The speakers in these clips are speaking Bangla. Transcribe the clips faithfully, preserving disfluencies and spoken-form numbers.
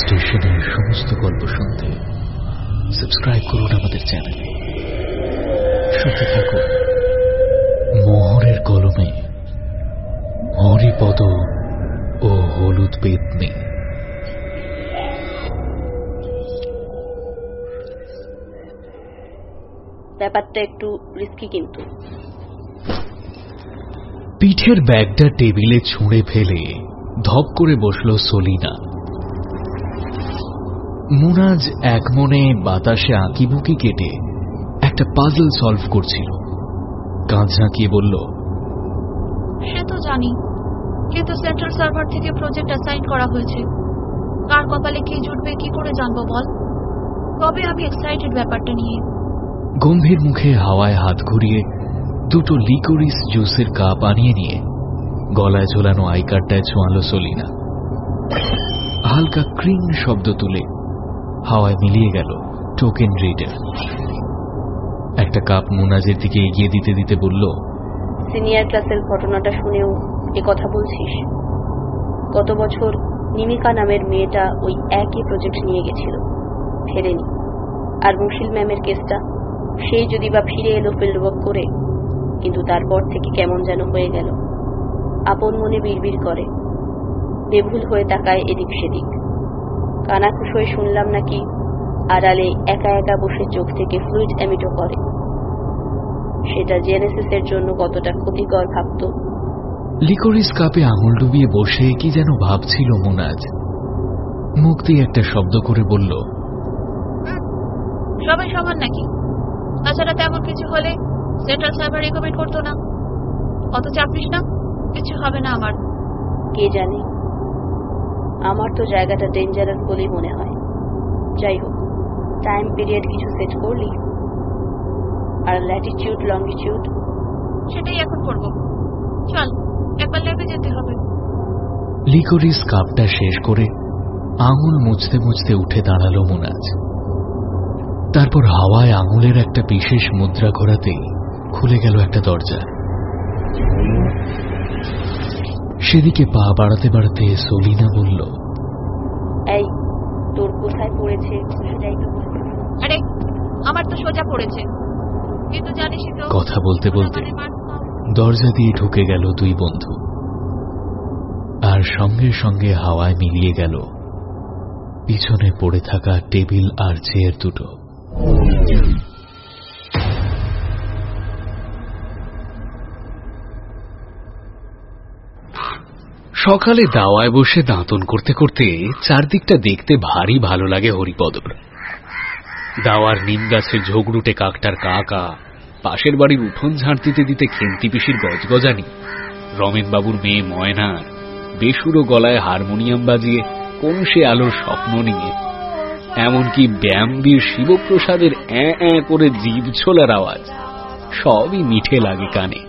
স্টেশনের সমস্ত গল্প শুনতে সাবস্ক্রাইব করুন আমাদের চ্যানেলে। শুনতে থাকুন মোহরের কলমে, হরিপদ ও হলুদ পেতনি। ব্যাপারটা একটু রিস্কি কিন্তু। পিঠের ব্যাগটা টেবিলে ছুঁড়ে ফেলে ধপ করে বসল সলিনা। মুনাজ এক মনে বাতাসে আঁকিবুকি কেটে একটা পাজল সলভ করছিল। কাঁধ ঝাঁকিয়ে বলল, সে তো জানি, কিন্তু সেন্ট্রাল সার্ভার থেকে প্রজেক্ট অ্যাসাইন করা হয়েছে। কার কপালে কি জুটবে কি করে জানবো বল? তবে আমি এক্সাইটেড ব্যাপারটা নিয়ে। গম্ভীর মুখে হাওয়ায় হাত ঘুরিয়ে দুটো লিকোরিস জুসের কাপ আনিয়ে নিয়ে গলায় ঝোলানো আই কার্ডটায় ছোঁয়ালো সলিনা। হালকা ক্রিং শব্দ তুলে হাওয়ায় মিলিয়ে গেল টোকেন রিডার। একটা কাপ মুনাজের দিকে এগিয়ে দিতে দিতে বলল, সিনিয়র ক্লাসের ঘটনাটা শুনেও এ কথা বলছিস? গত বছর নিমিকা নামের মেয়েটা ওই একই প্রজেক্ট নিয়ে গেছিল, ফেরেনি। আর মুশিল ম্যামের কেসটা, সেই যদি বা ফিরে এলো ফিল্ড ওয়ার্ক করে, কিন্তু তারপর থেকে কেমন যেন হয়ে গেল। আপন মনে বিড়বিড় করে, বেভুল হয়ে তাকায় এদিক সেদিক। কানাঘুষ হয়ে শুনলাম নাকি আড়ালে একা একা বসে চোখ থেকে ফ্লুইড এমিটো করে। সেটা জেনেসিস এর জন্য কতটা ক্ষতিকর ভাবত। লিকোরিস কাপে আঙুল ডুবিয়ে বসে কি যেন ভাবছিল মুনাজ। মুখ দিয়ে একটা শব্দ করে বলল, সবাই সমান নাকি? তাছাড়া তেমন কিছু হলে সেন্ট্রাল সার্ভার রেকমেন্ড করতো না। অত চাপিস না, কিছু হবে না আমার। কে জানে, আমার তো জায়গাটা ডেঞ্জারাস বলেই মনে হয়। যাই হোক, টাইম পিরিয়ড কিছু সেট করলি? আর ল্যাটিটিউড লঙ্গিটিউড? সেটাই এখন করব। চল, একবার ল্যাবে যেতে হবে। লিকোরিস কাপটা শেষ করে আঙুল মুছতে মুছতে উঠে দাঁড়ালো মুনাজ। তারপর হাওয়ায় আঙুলের একটা বিশেষ মুদ্রা ঘোরাতেই খুলে গেল একটা দরজা। সেদিকে পা বাড়াতে বাড়াতে সলিনা বলল, এই তোর কোথায় পড়েছে সেটাই তো বলতে। আরে আমার তো সোজা পড়েছে, কিন্তু জানিস তো। কথা বলতে বলতে দরজা দিয়ে ঢুকে গেল দুই বন্ধু, আর সঙ্গে সঙ্গে হাওয়ায় মিলিয়ে গেল পিছনে পড়ে থাকা টেবিল আর চেয়ার দুটো। সকালে দাওয়ায় বসে দাঁতন করতে করতে চারদিকটা দেখতে ভারী ভালো লাগে হরিপদর। দাওয়ার নিম গাছের ঝোগড়ুটে কাকটার কাকা, পাশের বাড়ির উঠোন ঝাঁট দিতে দিতে খেন্তি পিসির গজগজানি, রমেন বাবুর মেয়ে ময়নার বেসুরো গলায় হারমোনিয়াম বাজিয়ে কোন সে আলোর স্বপ্ন নিয়ে, এমনকি ব্যায়ামবীর শিবপ্রসাদের অ্যাঁ অ্যাঁ করে জিভ ছোলার আওয়াজ, সবই মিঠে লাগে কানে।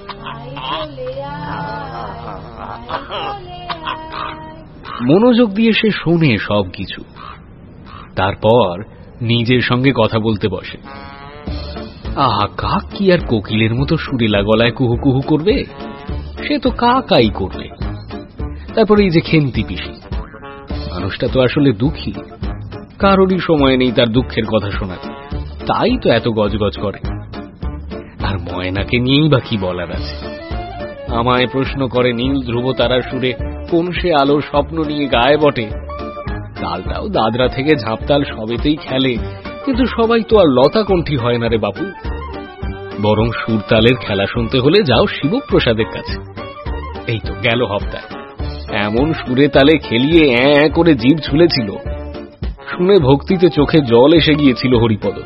মনোযোগ দিয়ে সে শোনে সবকিছু। তারপর নিজের সঙ্গে কথা বলতে বসে। আহা, কাক কি আর কোকিলের মতো সুরেলা গলায় কুহু কুহু করবে? সে তো কাকাই করবে। তারপরে এই যে খেন্তি পিসি, মানুষটা তো আসলে দুঃখী, কারোরই সময় নেই তার দুঃখের কথা শোনার, তাই তো এত গজগজ করে। আর ময়নাকে নিয়েই বা কি বলার আছে? আমায় প্রশ্ন করে নীল ধ্রুব তারার সুরে কোন সে আলোর স্বপ্ন নিয়ে গায়ে বটে। তালটাও দাদরা থেকে ঝাঁপতাল সবেতেই খেলে, কিন্তু সবাই তো আর লতা কণ্ঠী হয় না রে বাপু। বরং সুরতালের খেলা শুনতে হলে যাও শিবপ্রসাদের কাছে। এই তো গেল হপ্তায় এমন সুরে তালে খেলিয়ে অ্যাঁ অ্যাঁ করে জিভ ঝুলেছিল, শুনে ভক্তিতে চোখে জল এসে গিয়েছিল হরিপদর।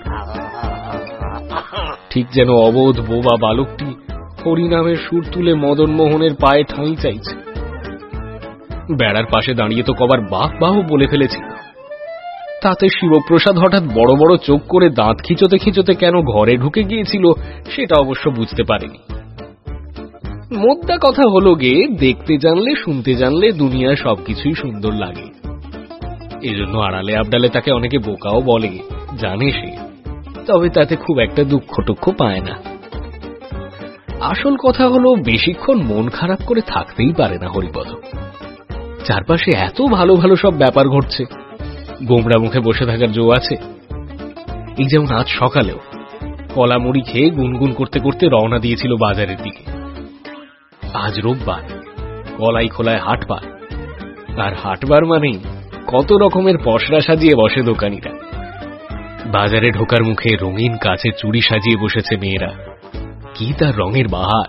ঠিক যেন অবোধ বোবা বালকটি হরিনামের সুর তুলে মদন মোহনের পায়ে ঠাঁই চাইছে। বেড়ার পাশে দাঁড়িয়ে তো কবার বাহ বাহ বলে ফেলেছি। তাতে শিবপ্রসাদ হঠাৎ বড় বড় চোখ করে দাঁত খিঁচোতে খিঁচোতে কেন ঘরে ঢুকে গিয়েছিল সেটা অবশ্য বুঝতে পারেনি। মোদ্দা কথা হলো গে, দেখতে জানলে শুনতে জানলে দুনিয়ার সবকিছুই সুন্দর লাগে। এজন্য আড়ালে আবডালে তাকে অনেকে বোকাও বলে, জানে সে, তবে তাতে খুব একটা দুঃখ টুক্ষ পায় না। আসল কথা হলো বেশিক্ষণ মন খারাপ করে থাকতেই পারে না হরিপদ। চারপাশে এত ভালো ভালো সব ব্যাপার ঘটছে, গোমড়া মুখে বসে থাকার জো আছে? এই যেমন আজ সকালেও কলা মুড়ি খেয়ে গুনগুন করতে করতে রওনা দিয়েছিল বাজারের দিকে। আজ রোববার, কলাই খোলায় হাটবার, আর হাটবার মানেই কত রকমের পসরা সাজিয়ে বসে দোকানিরা। বাজারে ঢোকার মুখে রঙিন কাচের চুড়ি সাজিয়ে বসেছে মেয়েরা, কি তার রঙের বাহার।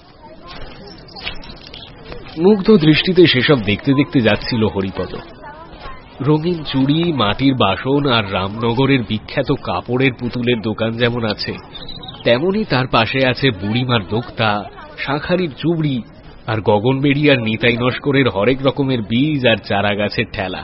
মুগ্ধ দৃষ্টিতে সেসব দেখতে দেখতে যাচ্ছিল হরিপদ। রঙিন চুড়ি, মাটির বাসন আর রামনগরের বিখ্যাত কাপড়ের পুতুলের দোকান যেমন আছে, তেমনি তার পাশে আছে বুড়িমার দোক্তা, শাঁখারির চুবড়ি আর গগনবেড়ি আর নিতাই নস্করের হরেক রকমের বীজ আর চারা গাছের ঠেলা।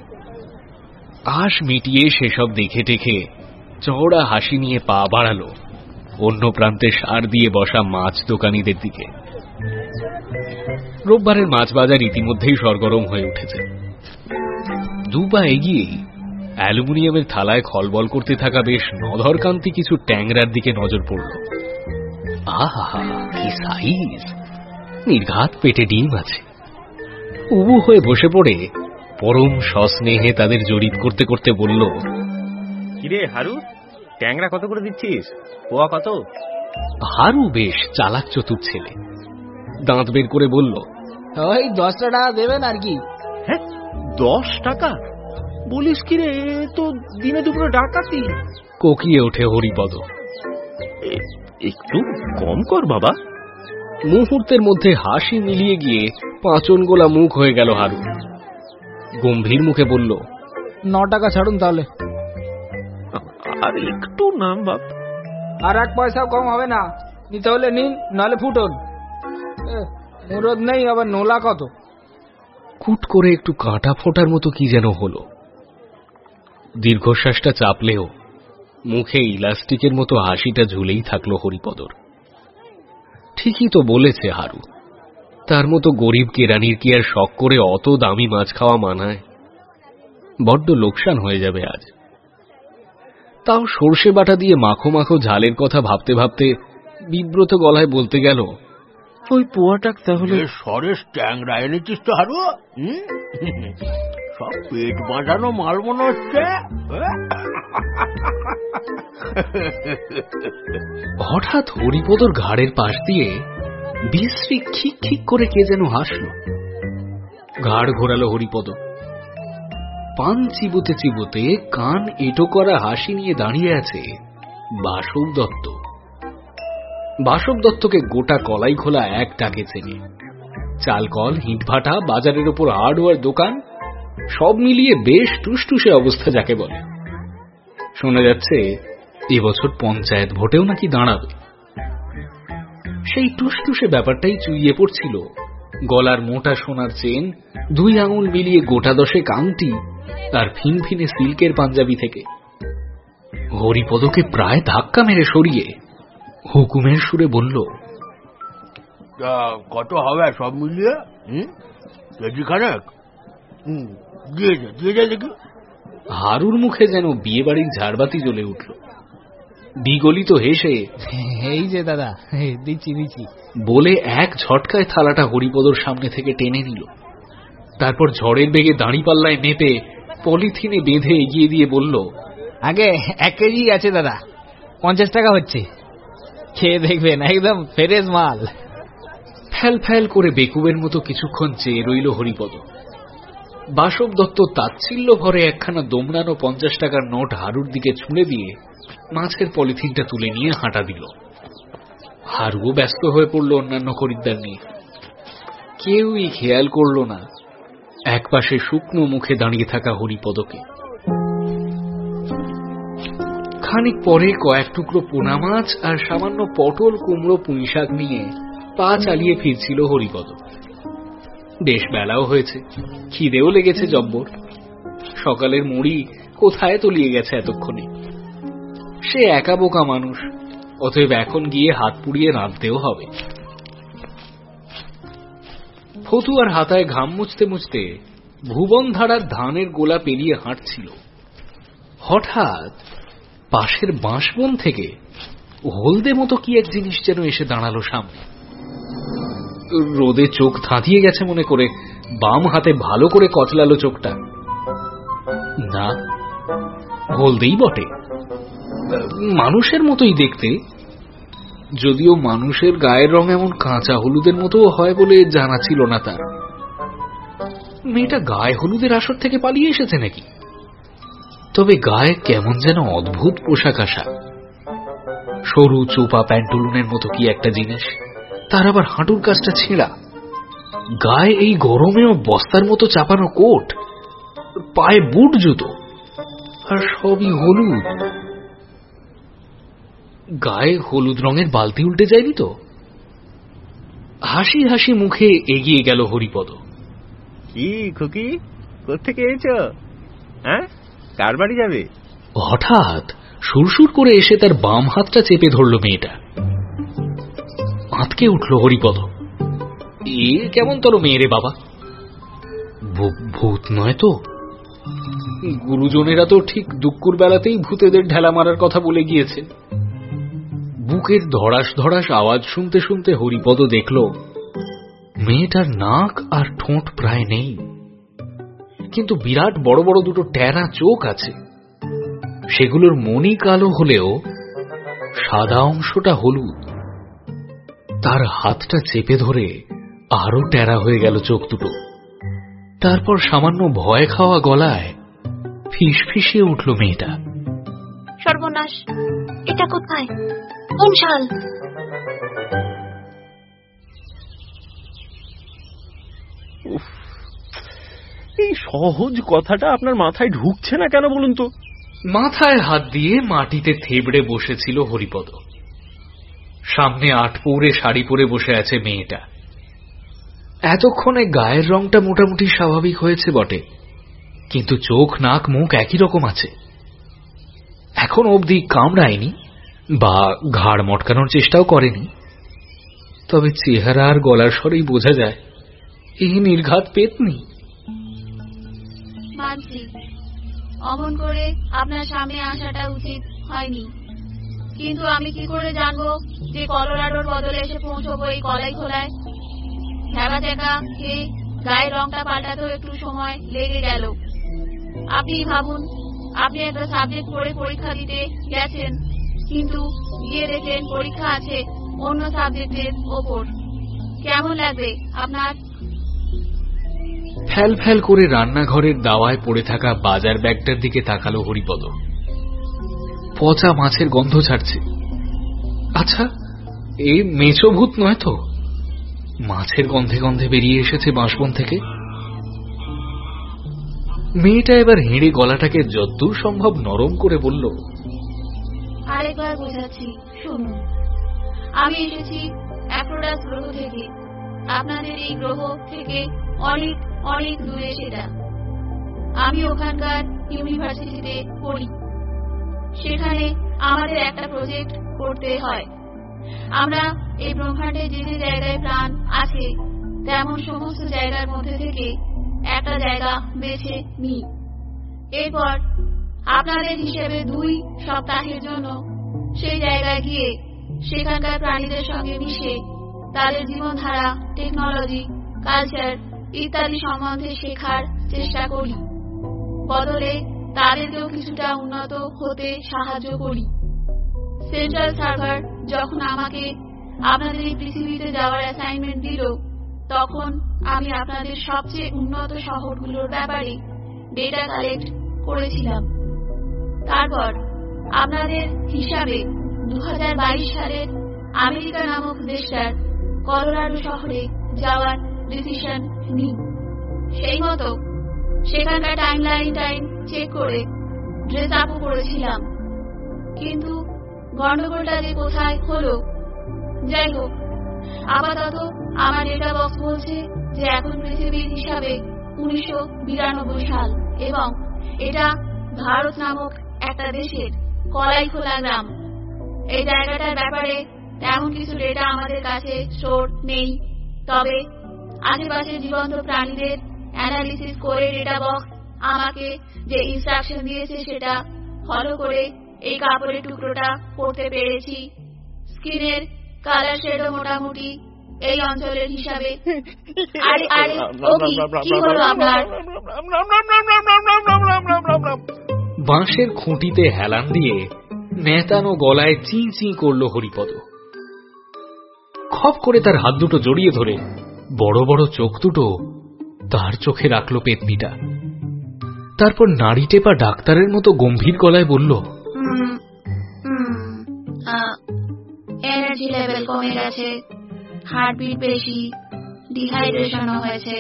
আশ মিটিয়ে সেসব দেখে টেখে চওড়া হাসি নিয়ে পা বাড়ালো অন্য প্রান্তে সার দিয়ে বসা মাছ দোকানিদের দিকে। রোববারের মাছ বাজার ইতিমধ্যেই সরগরম হয়ে উঠেছে। দুপা এগিয়েই অ্যালুমিনিয়ামের থালায় খলবল করতে থাকা বেশ নধরকান্তি কিছু ট্যাংরার দিকে নজর পড়ল। আহা, কি সাইজ! নির্ঘাত পেটে ডিম আছে। উবু হয়ে বসে পড়ে পরম সস্নেহে তাদের জরিপ করতে করতে বলল, কিরে হারু, ট্যাংরা কত করে দিচ্ছিস? পোয়া কত? হারু বেশ চালাক চতুর ছেলে, দাঁত বের করে বলল, ওই দশটা টাকা দেবেন আর কি। হ্যাঁ, দশ টাকা বলিস কিরে? তো দিনে দুপুরে ডাকাতি। কোকিয়ে ওঠে হরিপদ। একটু কম কর বাবা। মুহূর্তের মধ্যে হাসি মিলিয়ে গিয়ে পাঁচন গোলা মুখ হয়ে গেল হারু। গম্ভীর মুখে বলল, ন টাকা ছাড়ুন তাহলে। আর একটু নাম বাপ। আর এক পয়সাও কম হবে না, নিতে হলে নিন, নাহলে ফুটুন। মুরদ নেই, আবার নোলা কত। কুট করে একটু কাঁটা ফোটার মতো কি যেন হলো। দীর্ঘশ্বাসটা চাপলেও মুখে ইলাস্টিকের মতো হাসিটা ঝুলেই থাকলো হরিপদর। ঠিকই তো বলেছে হারু, তার মতো গরিব কেরানির কি আর শখ করে অত দামি মাছ খাওয়া মানায়? বড্ড লোকসান হয়ে যাবে আজ। তাও সর্ষে বাটা দিয়ে মাখো মাখো ঝালের কথা ভাবতে ভাবতে বিব্রত গলায় বলতে গেল, ওই পোয়াটা তাহলে সরেস ট্যাংরা এনেছিস তো হারু? সব পেট বাঁধানো মাল মনে হচ্ছে। হঠাৎ হরিপদর ঘাড়ের পাশ দিয়ে বিশ্রী খিক খিক করে কে যেন হাসল। ঘাড় ঘোরালো হরিপদ। পান চিবোতে চিবোতে কান এঁটো করা হাসি নিয়ে দাঁড়িয়ে আছে বাসব দত্ত। বাসব দত্তকে গোটা কলাই খোলা এক ডাকে চেনে। চালকল, হিটভাটা, বাজারের ওপর হার্ডওয়্যার দোকান, সব মিলিয়ে বেশ টুসটুসে অবস্থা যাকে বলে। শোনা যাচ্ছে এবছর পঞ্চায়েত ভোটেও নাকি দাঁড়াবে। সেই টুসটুসে ব্যাপারটাই চুইয়ে পড়ছিল গলার মোটা সোনার চেন, দুই আঙুল মিলিয়ে গোটা দশেক আংটি আর ফিনফিনে সিল্কের পাঞ্জাবি থেকে। হরিপদকে প্রায় ধাক্কা মেরে সরিয়ে হুকুমের সুরে বলল, কত হবে সব মিলিয়ে? কেজি খানেক দিয়ে দে, দিয়ে দে দেখি। হারুর মুখে যেন বিয়ে বাড়ির ঝাড়বাতি জ্বলে উঠল। বিগলিত হেসে, এই যে দাদা, দিচ্ছি দিচ্ছি বলে এক ঝটকায় থালাটা হরিপদর সামনে থেকে টেনে নিল। তারপর ঝড়ের বেগে দাঁড়িপাল্লায় মেপে পলিথিনে বেঁধে এগিয়ে দিয়ে বলল, আগে এক কেজি আছে দাদা, পঞ্চাশ টাকা হচ্ছে, খেয়ে দেখবেন, একদম ফ্রেশ মাল। ফ্যাল ফ্যাল করে বেকুবের মতো কিছুক্ষণ চেয়ে রইল হরিপদ। বাসব দত্ত তাচ্ছিল্য ভরে একখানা দমড়ানো পঞ্চাশ টাকার নোট হারুর দিকে ছুঁড়ে দিয়ে মাছের পলিথিনটা তুলে নিয়ে হাঁটা দিল। হারুও ব্যস্ত হয়ে পড়ল অন্যান্য খরিদ্দার নিয়ে। কেউই খেয়াল করল না একপাশে শুকনো মুখে দাঁড়িয়ে থাকা হরিপদকে। খানিক পরে কয়েক টুকরো পোনা মাছ আর সামান্য পটল, কুমড়ো, পুঁইশাক নিয়ে পা চালিয়ে ফিরছিল হরিপদ। বেশ বেলাও হয়েছে, খিদেও লেগেছে জব্বর। সকালের মুড়ি কোথায় তলিয়ে গেছে এতক্ষণে। সে একা বোকা মানুষ, অতএব এখন গিয়ে হাত পুড়িয়ে রাঁধতেও হবে। ফতু আর হাতায় ঘাম মুছতে মুছতে ভুবন ধারার ধানের গোলা পেরিয়ে হাঁটছিল। হঠাৎ পাশের বাঁশবন থেকে হলদে মতো কি এক জিনিস যেন এসে দাঁড়ালো সামনে। রোদে চোখ ধাঁধিয়ে গেছে মনে করে বাম হাতে ভালো করে কচলালো চোখটা। না, হলদেই বটে, মানুষের মতোই দেখতে, যদিও মানুষের গায়ের রং এমন কাঁচা হলুদের মতো হয় বলে জানা ছিল না তার। মেয়েটা গায়ে হলুদের আসর থেকে পালিয়ে এসেছে নাকি? তবে গায়ে কেমন যেন অদ্ভুত পোশাক আশাক, সরু চোপা প্যান্টুলুনের মতো কি একটা জিনিস, তার আবার হাঁটুর কাছটা ছেঁড়া, গায়ে এই গরমেও বস্তার মতো চাপানো কোট, পায়ে বুট জুতো, আর সবই হলুদ। গায়ে হলুদ রঙের বালতি উল্টে যায়নি তো? হাসি হাসি মুখে এগিয়ে গেল হরিপদ। কি খুকি, কোত্থেকে এসেছো? হ্যাঁ, কার বাড়ি যাবে? হঠাৎ সুরসুর করে এসে তার বাম হাতটা চেপে ধরল মেয়েটা। আঁতকে উঠল হরিপদ। এ কেমন তোর মেয়ে রে বাবা? ভূত নয় তো? গুরুজনেরা তো ঠিক দুঃখুর বেলাতেই ভূতেদের ঢেলা মারার কথা বলে গিয়েছে। বুকের ধড়াস ধড়াস আওয়াজ শুনতে শুনতে হরিপদ দেখল মেয়েটার নাক আর ঠোঁট প্রায় নেই, কিন্তু বিরাট বড় বড় দুটো ট্যারা চোখ আছে। সেগুলোর মনি কালো হলেও সাদা অংশটা হলুদ। তার হাতটা চেপে ধরে আরো ট্যারা হয়ে গেল চোখ দুটো। তারপর সামান্য ভয় খাওয়া গলায় ফিস ফিসিয়ে উঠল মেয়েটা। সর্বনাশ, এটা কোথায়, কোন সাল? এই সহজ কথাটা আপনার মাথায় ঢুকছে না কেন বলুন তো? মাথায় হাত দিয়ে মাটিতে থেবড়ে বসেছিল হরিপদ। সামনে আট পৌরে শাড়ি পরে বসে আছে মেয়েটা। এতক্ষণে গায়ের রংটা মোটামুটি স্বাভাবিক হয়েছে বটে, কিন্তু চোখ নাক মুখ একই রকম আছে। এখন অবধি কামড়ায়নি বা ঘাড় মটকানোর চেষ্টাও করেনি, তবে চেহারা আর গলার স্বরেই বোঝা যায় এই নির্ঘাত পেতনি। মানছি, অমন করে আপনার সামনে আসাটা উচিত হয়নি, কিন্তু আমি কি করে জানবো যে কলোরাডোর বদলে এসে পৌঁছবো এই কলাই খোলায়? ভেবা দেখা খেয়ে গায়ের রংটা পাল্টাতেও একটু সময় লেগে গেল। আপনি ভাবুন, আপনি একটা সাবজেক্ট পড়ে পরীক্ষা দিতে গেছেন, কিন্তু গিয়ে দেখেন পরীক্ষা আছে অন্য সাবজেক্টের ওপর। কেমন লাগবে আপনার? ফ্যাল ফ্যাল করে রান্নাঘরের দাওয়ায় পড়ে থাকা বাজার ব্যাগটার দিকে তাকালো হরিপদ। পচা মাছের গন্ধ ছাড়ছে। আচ্ছা, এই মেছো ভূত নয় তো? মাছের গন্ধে গন্ধে বেরিয়ে এসেছে বাঁশবন থেকে। মেয়েটা এবার হেঁড়ে গলাটাকে যতদূর সম্ভব নরম করে বলল, আরেকবার বোঝাচ্ছি, শুনুন। আমি এসেছি অ্যাফ্রোডাস গ্রহ থেকে। আপনাদের এই গ্রহ থেকে অনেক অনেক দূরে সেটা। আমি ওখানকার ইউনিভার্সিটিতে পড়ি। সেখানে আমাদের একটা প্রজেক্ট করতে হয়। আমরা এই ব্রহ্মাণ্ডে যে যে জায়গায় প্রাণ আছে তেমন সমস্ত জায়গার মধ্যে থেকে একটা জায়গা বেছে নিই। এরপর আপনাদের হিসেবে দুই সপ্তাহের জন্য সেই জায়গায় গিয়ে সেখানকার প্রাণীদের সঙ্গে মিশে তাদের জীবনধারা, টেকনোলজি, কালচার ইত্যাদি সম্বন্ধে শেখার চেষ্টা করি। বদলে তাদেরকেও কিছুটা উন্নত হতে সাহায্য করি। সেন্ট্রাল সার্ভার যখন আমাকে আপনাদের এই পৃথিবীতে যাওয়ার অ্যাসাইনমেন্ট দিল, তখন আমি আপনাদের সবচেয়ে উন্নত শহরগুলোর ব্যাপারে ডেটা কালেক্ট করেছিলাম। তারপর আপনাদের হিসাবে দু হাজার বাইশ সালের আমেরিকা নামক দেশটার কলোরাডো শহরে যাওয়ার ডিসিশন নিই। সেই মতো সেখানকার টাইম লাইন টাইম চেক করে ড্রেস আপও করেছিলাম। কিন্তু গন্ডগোলটা যে কোথায় হলো, যাই হোক, আপাতত আমার ডেটা বক্স বলছে যে এখন পৃথিবীর হিসাবে উনিশশো বিরানব্বই সাল এবং এটা ভারত নামক একটা দেশের কলাইখোলা গ্রাম। এই জায়গাটার ব্যাপারে তেমন কিছু ডেটা আমাদের কাছে স্টোর নেই, তবে আশেপাশে জীবন্ত প্রাণীদের অ্যানালিসিস করে ডেটা বক্স আমাকে যে ইনস্ট্রাকশন দিয়েছে সেটা ফলো করে এই কাপড়ের টুকরোটা পড়তে পেরেছি। স্কিনের কালার শেডও মোটামুটি এই অঞ্চলের হিসাবে। আরে আরে ও কি কি হলো আপনার? বাঁশের খুঁটিতে হেলান দিয়ে নেতানো গলায় চি চি করল হরিপদ। খপ করে তার হাত দুটো জড়িয়ে ধরে বড় বড় চোখ দুটো তার চোখে রাখল পেতনিটা। তারপর নাড়ি টেপা ডাক্তারের মতো গম্ভীর গলায় বলল, এনার্জি লেভেল কমে গেছে, হার্টবিট বেশি, ডিহাইড্রেশন হয়েছে।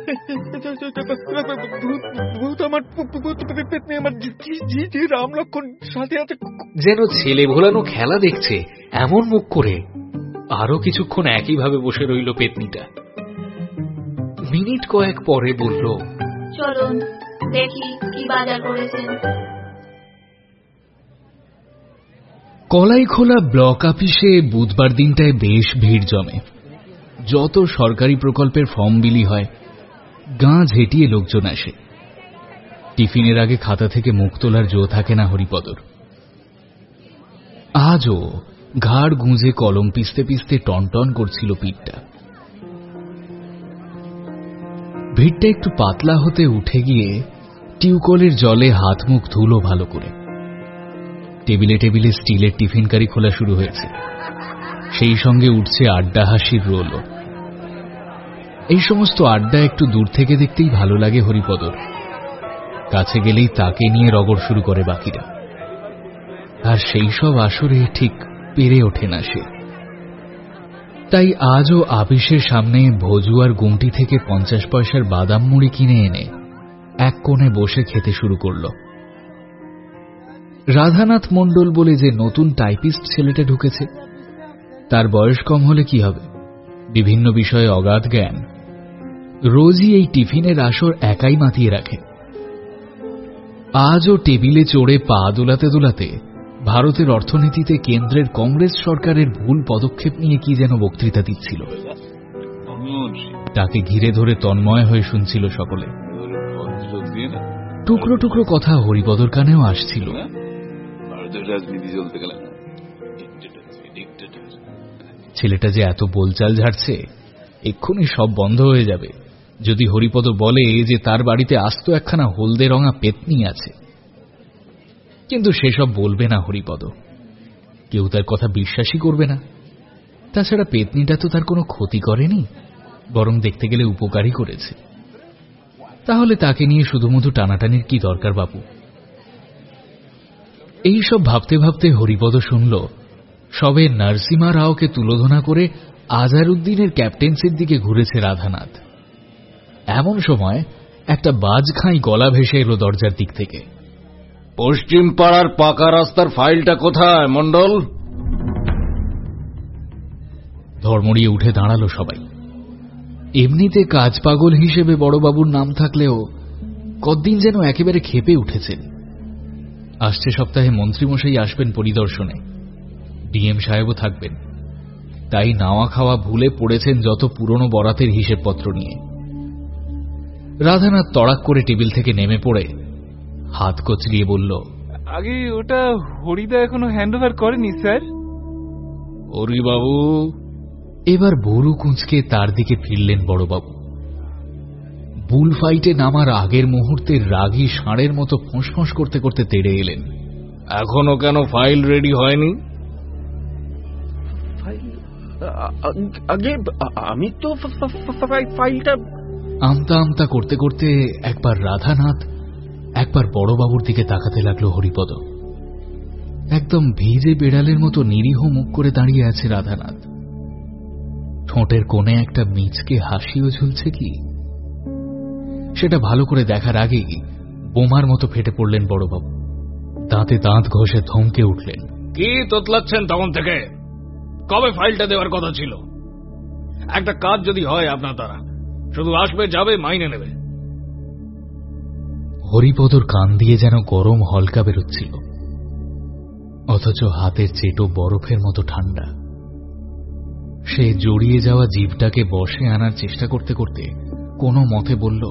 যেন ছেলে ভোলানো খেলা দেখছে এমন মুখ করে আরো কিছুক্ষণ একইভাবে বসে রইল পেতনিটা। মিনিট কয়েক পরে বলল, চলুন দেখি কি বাজার করেছেন। কলাইখোলা ব্লক অফিসে বুধবার দিনটায় বেশ ভিড় জমে। যত সরকারি প্রকল্পের ফর্ম বিলি হয়, গাঁ ঝেঁটিয়ে লোকজন আসে। টিফিনের আগে খাতা থেকে মুখ তোলার জো থাকে না হরিপদর। আজও ঘাড় গুঁজে কলম পিষতে পিষতে টনটন করছিল পিঠটা। ভিড়টা একটু পাতলা হতে উঠে গিয়ে টিউকলের জলে হাত মুখ ধুলো ভালো করে। টেবিলে টেবিলে স্টিলের টিফিন কারি খোলা শুরু হয়েছে। সেই সঙ্গে উঠছে আড্ডা হাসির রোল। এই সমস্ত আড্ডা একটু দূর থেকে দেখতেই ভালো লাগে হরিপদর। কাছে গেলেই তাকে নিয়ে রগড় শুরু করে বাকিরা। আর সেই সব আসরে ঠিক পেরে ওঠে না সে। তাই আজও আপিসের সামনে ভোজু আর গুমটি থেকে পঞ্চাশ পয়সার বাদাম মুড়ি কিনে এনে এক কোণে বসে খেতে শুরু করল। রাধানাথ মণ্ডল বলে যে নতুন টাইপিস্ট ছেলেটা ঢুকেছে, তার বয়স কম হলে কি হবে, বিভিন্ন বিষয়ে অগাধ জ্ঞান। রোজই এই টিফিনের আসর একাই মাতিয়ে রাখে। আজও টেবিলে চড়ে পা দোলাতে দোলাতে ভারতের অর্থনীতিতে কেন্দ্রের কংগ্রেস সরকারের ভুল পদক্ষেপ নিয়ে কি যেন বক্তৃতা দিচ্ছিল। তাকে ঘিরে ধরে তন্ময় হয়ে শুনছিল সকলে। টুকরো টুকরো কথা হরিপদর কানেও আসছিল। ছেলেটা যে এত বোলচাল ঝাড়ছে, এক্ষুনি সব বন্ধ হয়ে যাবে যদি হরিপদ বলে যে তার বাড়িতে আস্ত একখানা হলদে রঙা পেতনি আছে। কিন্তু সেসব বলবে না হরিপদ, কেউ তার কথা বিশ্বাসই করবে না। তাছাড়া পেতনিটা তো তার কোনো ক্ষতি করেনি, বরং দেখতে গেলে উপকারই করেছে। তাহলে তাকে নিয়ে শুধুমুধু টানাটানির কি দরকার বাপু? এই সব ভাবতে ভাবতে হরিপদ শুনল সবে নরসিমা রাওকে তুলোধনা করে আজহারউদ্দিনের ক্যাপ্টেন্সির দিকে ঘুরেছে রাধানাথ। এমন সময় একটা বাজখাঁই গলা ভেসে এলো দরজার দিক থেকে। পশ্চিম পাড়ার পাকা রাস্তার ফাইলটা কোথায় মন্ডল? ধর্মড়িয়ে উঠে দাঁড়ালো সবাই। এমনিতে কাজ পাগল হিসেবে বড়বাবুর নাম থাকলেও কতদিন যেন একেবারে খেপে উঠেছেন। আসছে সপ্তাহে মন্ত্রীমশাই আসবেন পরিদর্শনে, ডিএম সাহেবও থাকবেন। তাই নাওয়া খাওয়া ভুলে পড়েছেন যত পুরনো বরাতের হিসেবপত্র নিয়ে। রাধানাথ তড়াক করে টেবিল থেকে নেমে পড়ে হাত কচলিয়ে বলল, আগে ওটা হরিদা এখনো হ্যান্ড ওভার করেনি স্যার। হরিবাবু। এবার বড়ু কুঁচকে তার দিকে ফিরলেন বড়বাবু। বুল ফাইটে নামার আগের মুহূর্তে রাগী ষাঁড়ের মতো ফোঁস করতে করতে তেড়ে এলেন। এখনো কেন ফাইল রেডি হয়নি? আগে আমি তো ফাইলটা আমতা আমতা করতে করতে একবার রাধানাথ একবার বড়বাবুর দিকে তাকাতে লাগলো হরিপদ। একদম ভিজে বেড়ালের মতো নিরীহ মুখ করে দাঁড়িয়ে আছে রাধানাথ। ঠোঁটের কোণে একটা মিচকে হাসিও ঝুলছে কি, সেটা ভালো করে দেখার আগেই বোমার মতো ফেটে পড়লেন বড়বাবু। দাঁতে দাঁত ঘষে থমকে উঠলেন। কি তোতলাচ্ছেন তখন থেকে? কবে ফাইলটা দেওয়ার কথা ছিল? একটা কাজ যদি হয় আপনার দ্বারা, শুধু আসবে যাবে মাইনে নেবে। হরিপদর কান দিয়ে যেন গরম হলকা বেরোচ্ছিল, অথচ হাতের চেটো বরফের মতো ঠান্ডা। সে জড়িয়ে যাওয়া জিভটাকে বশে আনার চেষ্টা করতে করতে কোনো মতে বলল,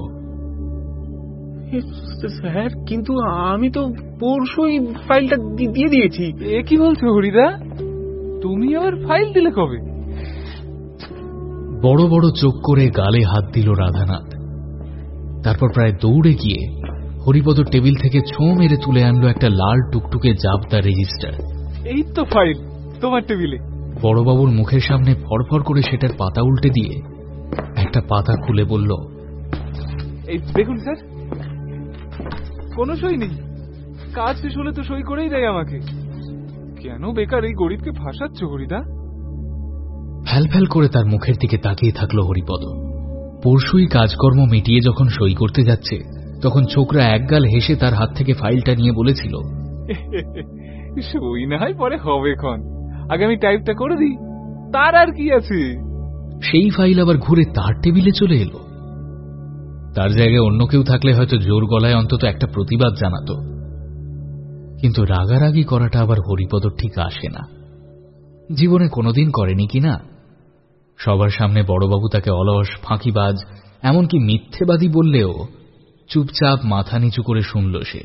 স্যার কিন্তু আমি তো পরশুই ফাইলটা দিয়ে দিয়েছি। এ কি বলছো হরিদা, তুমি আবার ফাইল দিলে কবে? বড় বড় চোখ করে গালে হাত দিল রাধানাথ। তারপর প্রায় দৌড়ে গিয়ে হরিপদর টেবিল থেকে ছোঁ মেরে তুলে আনলো একটা লাল টুকটুকে জাবদার রেজিস্টার। এই তো ফাইল তোমার টেবিলে। বড়বাবুর মুখের সামনে ফরফর করে সেটার পাতা উল্টে দিয়ে একটা পাতা খুলে বলল, এই দেখুন স্যার, কোনো সই নেই। কাজ শেষ হলে তো সই করেই দেয় আমাকে। কেন বেকার এই গরিবকে ফাঁসাচ্ছ হরিদা? ফ্যাল ফ্যাল করে তার মুখের দিকে তাকিয়ে থাকলো হরিপদ। পরশুই কাজকর্ম মিটিয়ে যখন সই করতে যাচ্ছে তখন ছোকরা একগাল হেসে তার হাত থেকে ফাইলটা নিয়ে বলেছিল, সই না হয় পরে হবে ক্ষণ, আগে আমি টাইপটা করে দিই, তার আর কি আছে। সেই ফাইল আবার ঘুরে তার টেবিলে চলে এলো। তার জায়গায় অন্য কেউ থাকলে হয়তো জোর গলায় অন্তত একটা প্রতিবাদ জানাতো, কিন্তু রাগারাগি করাটা আবার হরিপদর ঠিক আসে না। জীবনে কোনোদিন করেনি কিনা। সবার সামনে বড়বাবু তাকে অলস, ফাঁকিবাজ, এমনকি মিথ্যেবাদী বললেও চুপচাপ মাথা নিচু করে শুনল সে।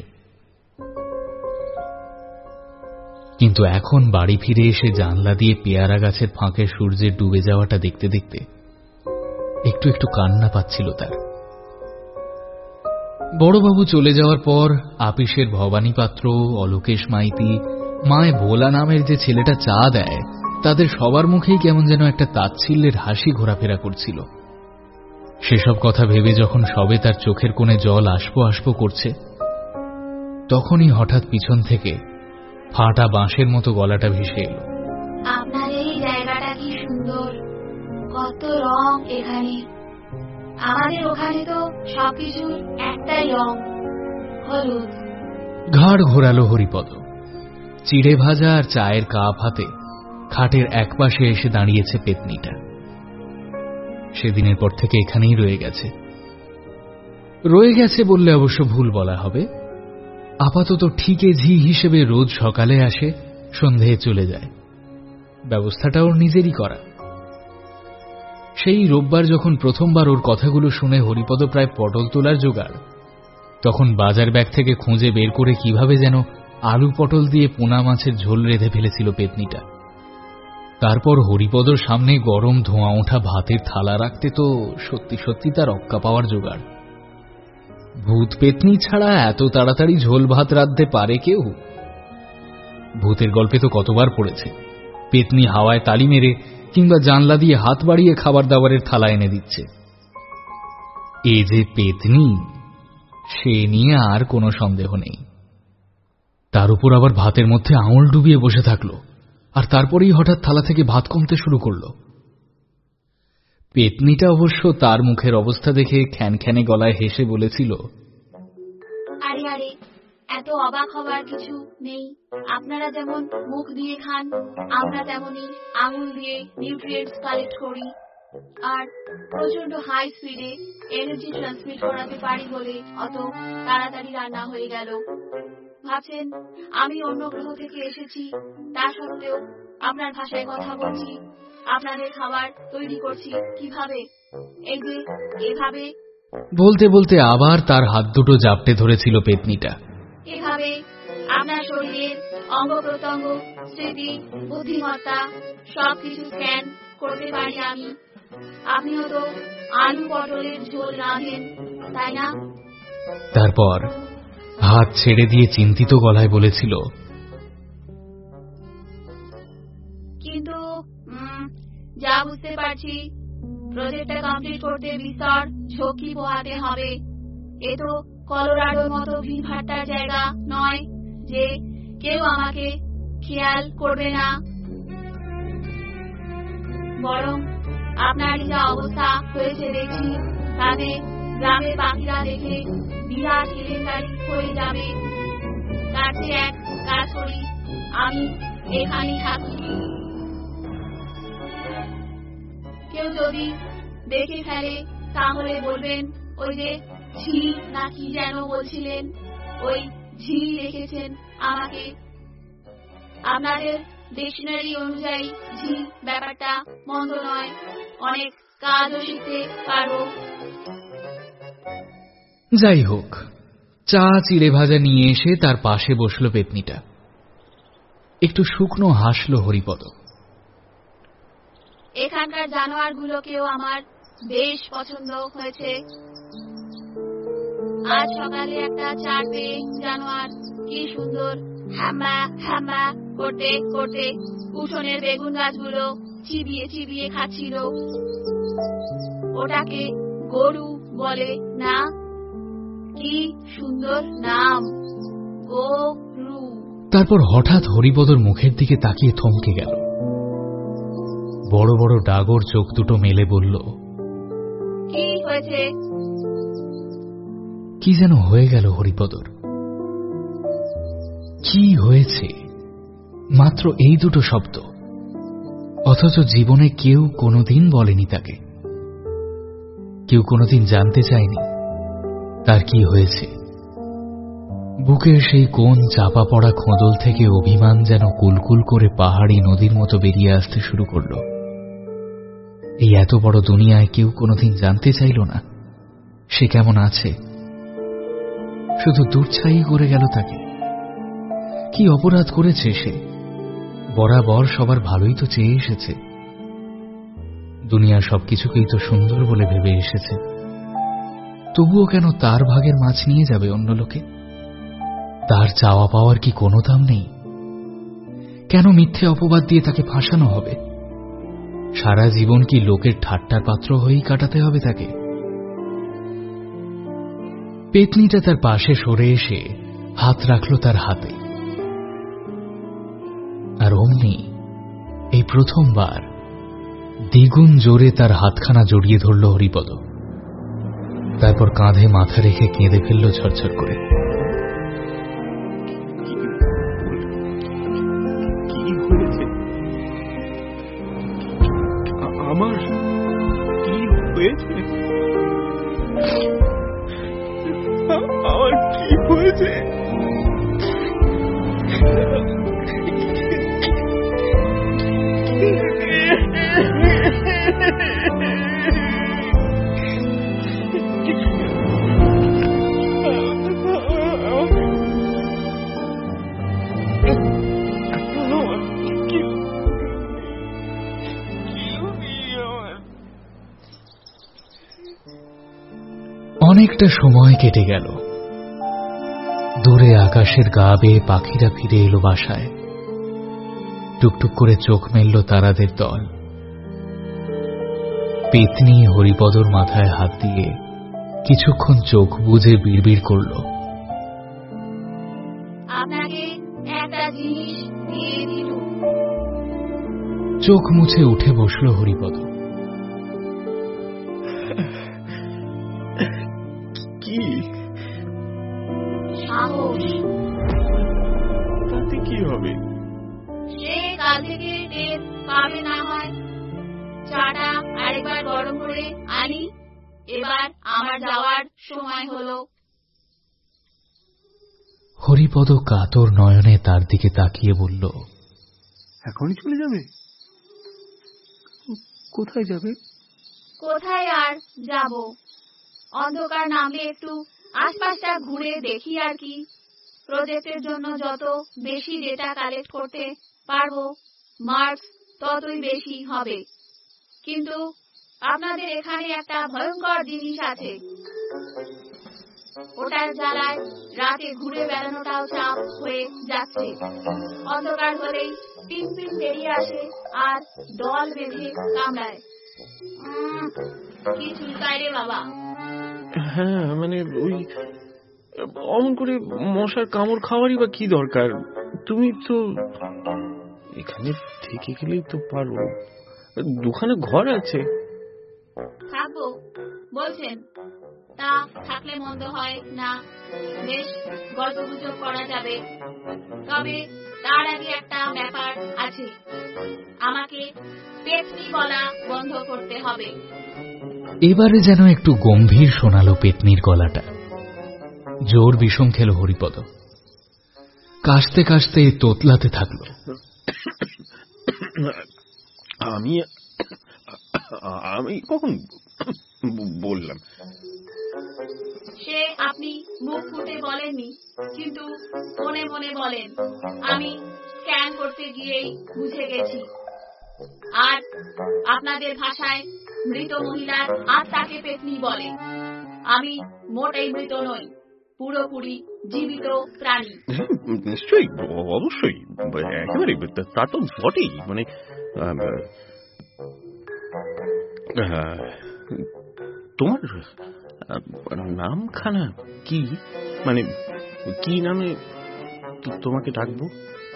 কিন্তু এখন বাড়ি ফিরে এসে জানলা দিয়ে পেয়ারা গাছের ফাঁকে সূর্যের ডুবে যাওয়াটা দেখতে দেখতে একটু একটু কান্না পাচ্ছিল তার। বড়বাবু চলে যাওয়ার পর আপিসের ভবানী পাত্র, অলোকেশ মাইতি, মায় ভোলা নামের যে ছেলেটা চা দেয়, তাদের সবার মুখেই কেমন যেন একটা তাচ্ছিল্যের হাসি ঘোরাফেরা করছিল। সেসব কথা ভেবে যখন সবে তার চোখের কোণে জল আসবো আসবো করছে, তখনই হঠাৎ পিছন থেকে ফাটা বাঁশের মতো গলাটা ভেসে এলো, আপনার এই জায়গাটা কি সুন্দর, কত রং এখানে। আমাদের ওখানে তো সবকিছুর একটাই রং, হলুদ। ঘাড় ঘোরালো হরিপদ। চিড়ে ভাজা আর চায়ের কাপ হাতে খাটের একপাশে এসে দাঁড়িয়েছে পেতনিটা। সেদিনের পর থেকে এখানেই রয়ে গেছে। রয়ে গেছে বললে অবশ্য ভুল বলা হবে। আপাতত ঠিকে ঝি হিসেবে রোজ সকালে আসে, সন্ধেয় চলে যায়। ব্যবস্থাটা ওর নিজেরই করা। সেই রোববার যখন প্রথমবার ওর কথাগুলো শুনে হরিপদ প্রায় পটল তোলার জোগাড়, তখন বাজার ব্যাগ থেকে খুঁজে বের করে কিভাবে যেন আলু পটল দিয়ে পোনা মাছের ঝোল রেঁধে ফেলেছিল পেতনিটা। তারপর হরিপদর সামনে গরম ধোঁয়া ওঠা ভাতের থালা রাখতে তো সত্যি সত্যি তার অক্কা পাওয়ার জোগাড়। ভূত পেতনি ছাড়া এত তাড়াতাড়ি ঝোল ভাত রাঁধতে পারে কেউ? ভূতের গল্পে তো কতবার পড়েছে, পেতনি হাওয়ায় তালি মেরে কিংবা জানলা দিয়ে হাত বাড়িয়ে খাবার দাবারের থালা এনে দিচ্ছে। এ যে পেতনি, সে নিয়ে আর কোনো সন্দেহ নেই। তার উপর আবার ভাতের মধ্যে আঙুল ডুবিয়ে বসে থাকলো, আর তারপরেই হঠাৎ থালা থেকে ভাত কমতে শুরু করলো। পেতনিটা অবশ্য তার মুখের অবস্থা দেখে খ্যানখ্যানে গলায় হেসে বলেছিল, আরে আরে, এত অবাক হবার কিছু নেই। আপনারা যেমন মুখ দিয়ে খান, আমরা তেমনি আঙুল দিয়ে নিউট্রিয়েন্টস কালেক্ট করি, আর প্রচন্ড হাই স্পিডে এনার্জি ট্রান্সমিট করাতে পারি বলে অত তাড়াতাড়ি রান্না হয়ে গেল। ভাবছেন আমি অন্য গ্রহ থেকে এসেছি, তা সত্ত্বেও আপনার ভাষায় কথা বলছি, আপনাদের খাবার তৈরি করছি কিভাবে? এই যে এভাবে। বলতে বলতে আবার তার হাত দুটো জাপটে ধরেছিল পেতনিটা। এভাবে আপনার শরীরের অঙ্গ প্রত্যঙ্গ, স্মৃতি, বুদ্ধিমত্তা সবকিছু স্ক্যান করতে পারি আমি। আপনিও তো আলু পটলের ঝোল রাঁধেন, তাই না? তারপর হাত ছেড়ে দিয়ে চিন্তিত গলায় বলেছিল, কিন্তু যা বুঝতে পারছি, প্রজেক্টটা কমপ্লিট করতে বিস্তর ঝক্কি পোহাতে হবে। এ তো কলোরাডোর মতো ভিড়ভাট্টার জায়গা নয় যে কেউ আমাকে খেয়াল করবে না। বরং আপনার যা অবস্থা হয়েছে দেখছি, তাতে গ্রামের পাখিরা দেখে বিরাট কেলেঙ্কারি হয়ে যাবে। তার চেয়ে এক কাজ করি, আমি এখানেই থাকি। কেউ যদি দেখে ফেলে তাহলে বলবেন, ওই যে ঝি না কি যেন বলছিলেন, ওই ঝি রেখেছেন আমাকে। আপনাদের ডিকশনারি অনুযায়ী ঝি ব্যাপারটা মন্দ নয়, অনেক কাজও শিখতে পারবো। যাই হোক, চা চিড়ে ভাজা নিয়ে এসে তার পাশে বসল পেতনিটা। একটু শুকনো হাসল হরিপদ। এখানকার জানোয়ারগুলোকেও আমার বেশ পছন্দ হয়েছে। আজ সকালে একটা চারটে জানোয়ার কি সুন্দর হ্যাম্বা হ্যাম্বা করতে করতে উঠোনের বেগুন গাছগুলো চিবিয়ে চিবিয়ে খাচ্ছিল। ওটাকে গরু বলে না? কি সুন্দর নাম, গরু। তারপর হঠাৎ হরিপদর মুখের দিকে তাকিয়ে থমকে গেল। বড় বড় ডাগর চোখ দুটো মেলে বলল, কি হয়েছে? কি যেন হয়ে গেল হরিপদর। কি হয়েছে, মাত্র এই দুটো শব্দ, অথচ জীবনে কেউ কোনোদিন বলেনি তাকে। কেউ কোনোদিন জানতে চায়নি তার কি হয়েছে। বুকের সেই কোন চাপা পড়া খোঁদল থেকে অভিমান যেন কুলকুল করে পাহাড়ি নদীর মতো বেরিয়ে আসতে শুরু করল। এই এত বড় দুনিয়ায় কেউ কোনোদিন জানতে চাইল না সে কেমন আছে, শুধু দূরছাই করে গেল তাকে। কি অপরাধ করেছে সে? বরাবর সবার ভালোই তো চেয়ে এসেছে, দুনিয়ার সবকিছুকেই তো সুন্দর বলে ভেবে এসেছে। তবুও কেন তার ভাগের মাছ নিয়ে যাবে অন্য লোকে? তার চাওয়া পাওয়ার কি কোনো দাম নেই? কেন মিথ্যে অপবাদ দিয়ে তাকে ফাঁসানো হবে? সারা জীবন কি লোকের ঠাট্টার পাত্র হয়েই কাটাতে হবে তাকে? পেতনিটা তার পাশে সরে এসে হাত রাখল তার হাতে, আর অমনি এই প্রথমবার দ্বিগুণ জোরে তার হাতখানা জড়িয়ে ধরল হরিপদ। তারপর কাঁধে মাথা রেখে কেঁদে ফেলল ঝরঝর করে। কি হয়েছে আমার? কি হয়েছে আমার? কি হয়েছে? অনেকটা সময় কেটে গেল। দূরে আকাশের গা বেয়ে পাখিরা ফিরে এলো বাসায়। টুকটুক করে চোখ মেলল তারাদের দল। পেতনি হরিপদর মাথায় হাত দিয়ে কিছুক্ষণ চোখ বুজে বিড়বিড় করল, আপনাকে একটা জিনিস দিয়ে দিল। চোখ মুছে উঠে বসল হরিপদ। কি? সাহস। তাতে কি হবে? সে কাল থেকে টের পাবে না হয়। চাটা আরেকবার গরম করে আনি। এবার আমার যাওয়ার সময় হলো। হরিপদ কাতর নয়নে তার দিকে তাকিয়ে বলল, এখনই চলে যাবে? কোথায় যাবে? কোথায় আর যাব? অন্ধকার নামলে একটু আশপাশটা ঘুরে দেখি আর কি। প্রজেক্টের জন্য যত বেশি ডেটা কালেক্ট করতে পারবো মার্কস ততই বেশি হবে। কিন্তু আপনাদের এখানে একটা ভয়ঙ্কর জিনিস আছে, ওটার জ্বালায় রাতে ঘুরে বেড়ানোটাও চাপ হয়ে যাচ্ছে। অন্ধকার হলেই পিন পিন বেরিয়ে আসে আর দল বেঁধে কামড়ায়। উম, কি চুলকায় রে বাবা। হ্যাঁ, মানে ওই অমন করে মশার কামড় খাওয়ারই বা কি দরকার? তুমি তো এখানে থেকে গেলেই তো পারো, দুখানে ঘর আছে। থাকবো বলছেন? তা থাকলে মন্দ হয় না, বেশ গল্পগুজব করা যাবে। তবে তার আগে একটা ব্যাপার আছে, আমাকে পেতনি বলা বন্ধ করতে হবে। এবারে যেন একটু গম্ভীর শোনালো পেতনির গলাটা। জোর বিষম খেল হরিপদ। কাশতে কাশতে তোতলাতে থাকল। আমি আমি কখন বললাম? সে আপনি মুখ ফুটে বলেননি, কিন্তু মনে মনে বলেন। আমি স্ক্যান করতে গিয়েই বুঝে গেছি। আর আপনাদের ভাষায় মৃত মহিলার আত্মাকে পেতনি বলে। আমি মোটেই মৃত নই, পুরোপুরি জীবিত প্রাণী। নিশ্চয়ই, অবশ্যই, একেবারে তা তো বটেই। মানে তোমার নামখানা কি? মানে কি নামে তোমাকে ডাকবো?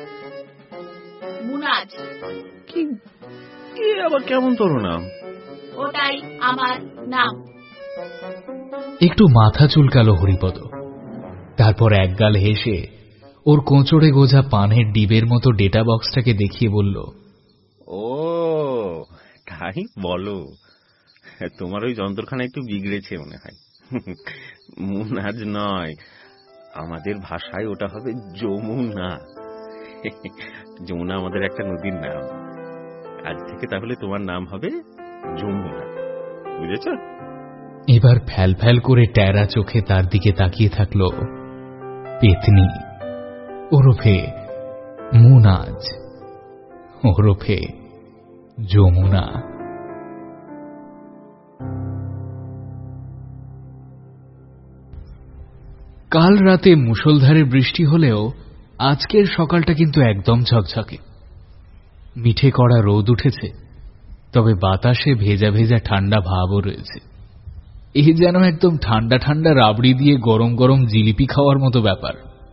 মুনাজ। কি আবার কেমন তোর নাম? ওটাই আমার নাম। একটু মাথা চুলকালো হরিপদ। তারপর একগাল হেসে ওর কোঁচড়ে গোজা পানের ডিবের মতো ডেটা বক্সটাকে দেখিয়ে বলল, ও তাই বলো, তোমার ওই যন্ত্রখানা একটু বিগড়েছে মনে হয়। মুনাজ নয়, আমাদের ভাষায় ওটা হবে যমুনা। যমুনা আমাদের একটা নদীর নাম। আজ থেকে তাহলে তোমার নাম হবে যমুনা, বুঝেছ? এবার ফ্যাল ফ্যাল করে ট্যারা চোখে তার দিকে তাকিয়ে থাকল পেতনি ওরফে মুনাজ ওরফে যমুনা। কাল রাতে মুষলধারে বৃষ্টি হলেও আজকের সকালটা কিন্তু একদম ঝকঝকে। মিঠে কড়া রোদ উঠেছে, তবে বাতাসে ভেজা ভেজা ঠান্ডা ভাবও রয়েছে। এ যেন একদম ঠান্ডা ঠান্ডা রাবড়ি দিয়ে গরম গরম জিলিপি খাওয়ার মতো ব্যাপার।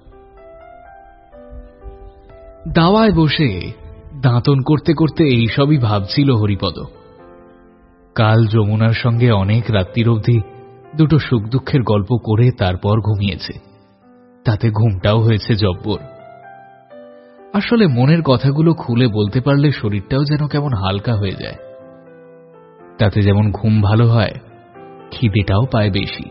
দাওয়ায় বসে দাঁতন করতে করতে এইসবই ভাবছিল হরিপদ। কাল যমুনার সঙ্গে অনেক রাত্রির অবধি দুটো সুখ দুঃখের গল্প করে তারপর ঘুমিয়েছে, তাতে ঘুমটাও হয়েছে জব্বর। আসলে মনের কথাগুলো খুলে বলতে পারলে শরীরটাও যেন কেমন হালকা হয়ে যায়। তাতে যেমন ঘুম ভালো হয়, খিদেটাও পায় বেশি।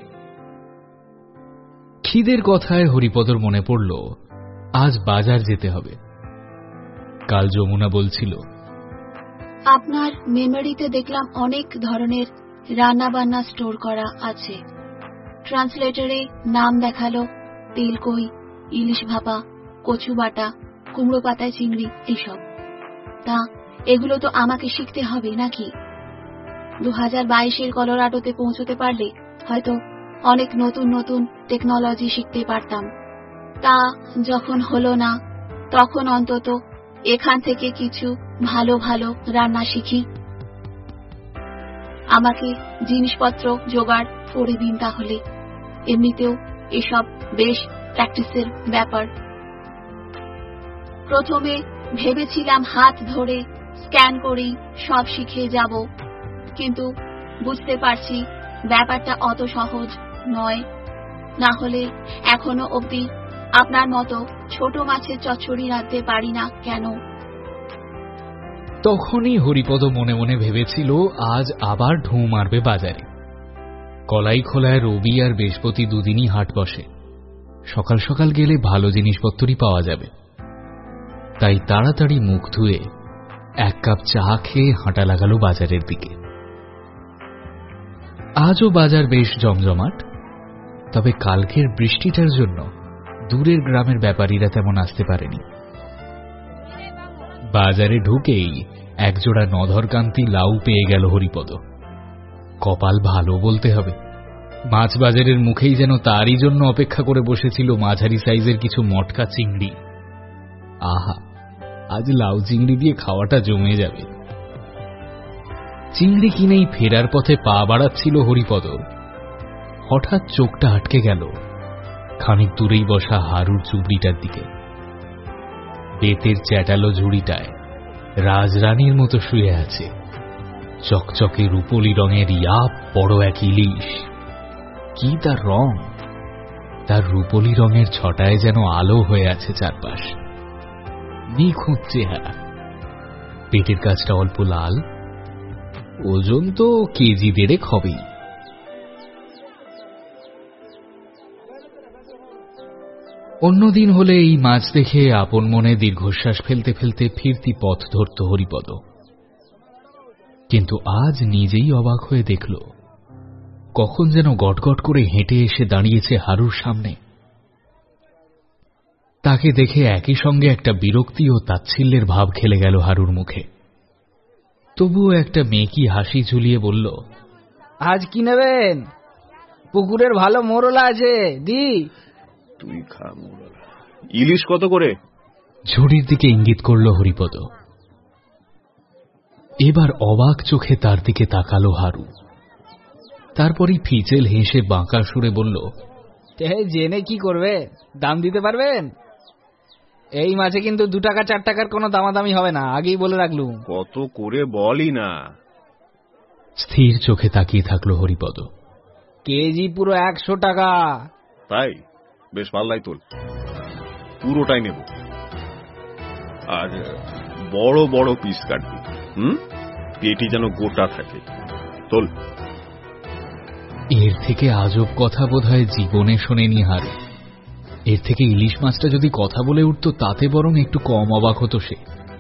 খিদের কথায় হরিপদর মনে পড়ল আজ বাজার যেতে হবে। কাল যমুনা বলছিল, আপনার মেমোরিতে দেখলাম অনেক ধরনের রান্না বান্না স্টোর করা আছে। ট্রান্সলেটরে নাম দেখালো তেলকই, ইলিশ ভাপা, কচু বাটা, কুমড়ো পাতায় চিংড়ি, এইসব। তা এগুলো তো আমাকে শিখতে হবে নাকি? দু হাজার বাইশের কলোরাডোতে পৌঁছতে পারলে হয়তো অনেক নতুন নতুন টেকনোলজি শিখতে পারতাম। তা যখন হলো না, তখন অন্তত এখান থেকে কিছু ভালো ভালো রান্না শিখি। আমাকে জিনিসপত্র জোগাড় করে দিন তাহলে। এমনিতেও এসব বেশ প্র্যাকটিসের ব্যাপার। প্রথমে ভেবেছিলাম হাত ধরে স্ক্যান করেই সব শিখে যাব, কিন্তু বুঝতে পারছি ব্যাপারটা অত সহজ নয়। না হলে এখনো অবধি আপনার মতো ছোট মাছের চচ্চড়ি রাঁধতে পারি না কেন? তখনই হরিপদ মনে মনে ভেবেছিল আজ আবার ঢুঁ মারবে বাজারে। কলাই খোলায় রবি আর বৃহস্পতি দুদিনই হাট বসে। সকাল সকাল গেলে ভালো জিনিসপত্রই পাওয়া যাবে। তাই তাড়াতাড়ি মুখ ধুয়ে এক কাপ চা খেয়ে হাঁটা লাগালো বাজারের দিকে। আজও বাজার বেশ জমজমাট, তবে কালকের বৃষ্টিটার জন্য দূরের গ্রামের ব্যাপারীরা তেমন আসতে পারেনি। বাজারে ঢুকেই একজোড়া নধরকান্তি লাউ পেয়ে গেল হরিপদ। কপাল ভালো বলতে হবে, মাছ বাজারের মুখেই যেন তারই জন্য অপেক্ষা করে বসেছিল মাঝারি সাইজের কিছু মটকা চিংড়ি। আহা, আজ লাউ চিংড়ি দিয়ে খাওয়াটা জমে যাবে। চিংড়ি কিনেই ফেরার পথে পা বাড়াচ্ছিল হরিপদ, হঠাৎ চোখটা আটকে গেল খানিক দূরেই বসা হারুর চুবড়িটার দিকে। বেতের চ্যাটালো ঝুড়িটায় রাজরানীর মতো শুয়ে আছে চকচকে রূপলি রঙের ইয়াপ বড় এক ইলিশ। কি তার রং! তার রূপলি রঙের ছটায় যেন আলো হয়ে আছে চারপাশ। নিখুঁত চেহারা, পেটের কাছটা অল্প লাল, ওজন তো কেজি দেড়েক হবেই। অন্যদিন হলে এই মাছ দেখে আপন মনে দীর্ঘশ্বাস ফেলতে ফেলতে ফিরতি পথ ধরত হরিপদ, কিন্তু আজ নিজেই অবাক হয়ে দেখল কখন যেন গটগট করে হেঁটে এসে দাঁড়িয়েছে হারুর সামনে। তাকে দেখে একই সঙ্গে একটা বিরক্তি ও তাচ্ছিল্যের ভাব খেলে গেল হারুর মুখে। তবুও একটা মেকি হাসি ঝুলিয়ে বলল, আজ কি নেবেন? পুকুরের ভালো মোরলা আছে, দি। তুই খা মোরলা। ইলিশ কত করে? ঝুড়ির দিকে ইঙ্গিত করল হরিপদ। এবার অবাক চোখে তার দিকে তাকালো হারু। তারপরই ফিচেল হেসে বাঁকা সুরে বলল, জেনে কি করবে, দাম দিতে পারবেন? এই মাছে কিন্তু দু টাকা চার টাকার কোনো দামাদামি হবে না, আগেই বলে রাখলুম। কত করে বলি না। স্থির চোখে তাকিয়ে থাকলো হরিপদ। কেজি পুরো একশো টাকা। তাই? বেশ পাল্লাই তোল, পুরোটাই নেব। আর বড় বড় পিস কাটবি, হুম, পেটি যেন গোটা থাকে। তোল। এর থেকে আজব কথা বোধহয় জীবনে শোনেনি হারু। এর থেকে ইলিশ মাছটা যদি কথা বলে উঠত তাতে বরং একটু কম অবাক হতো সে।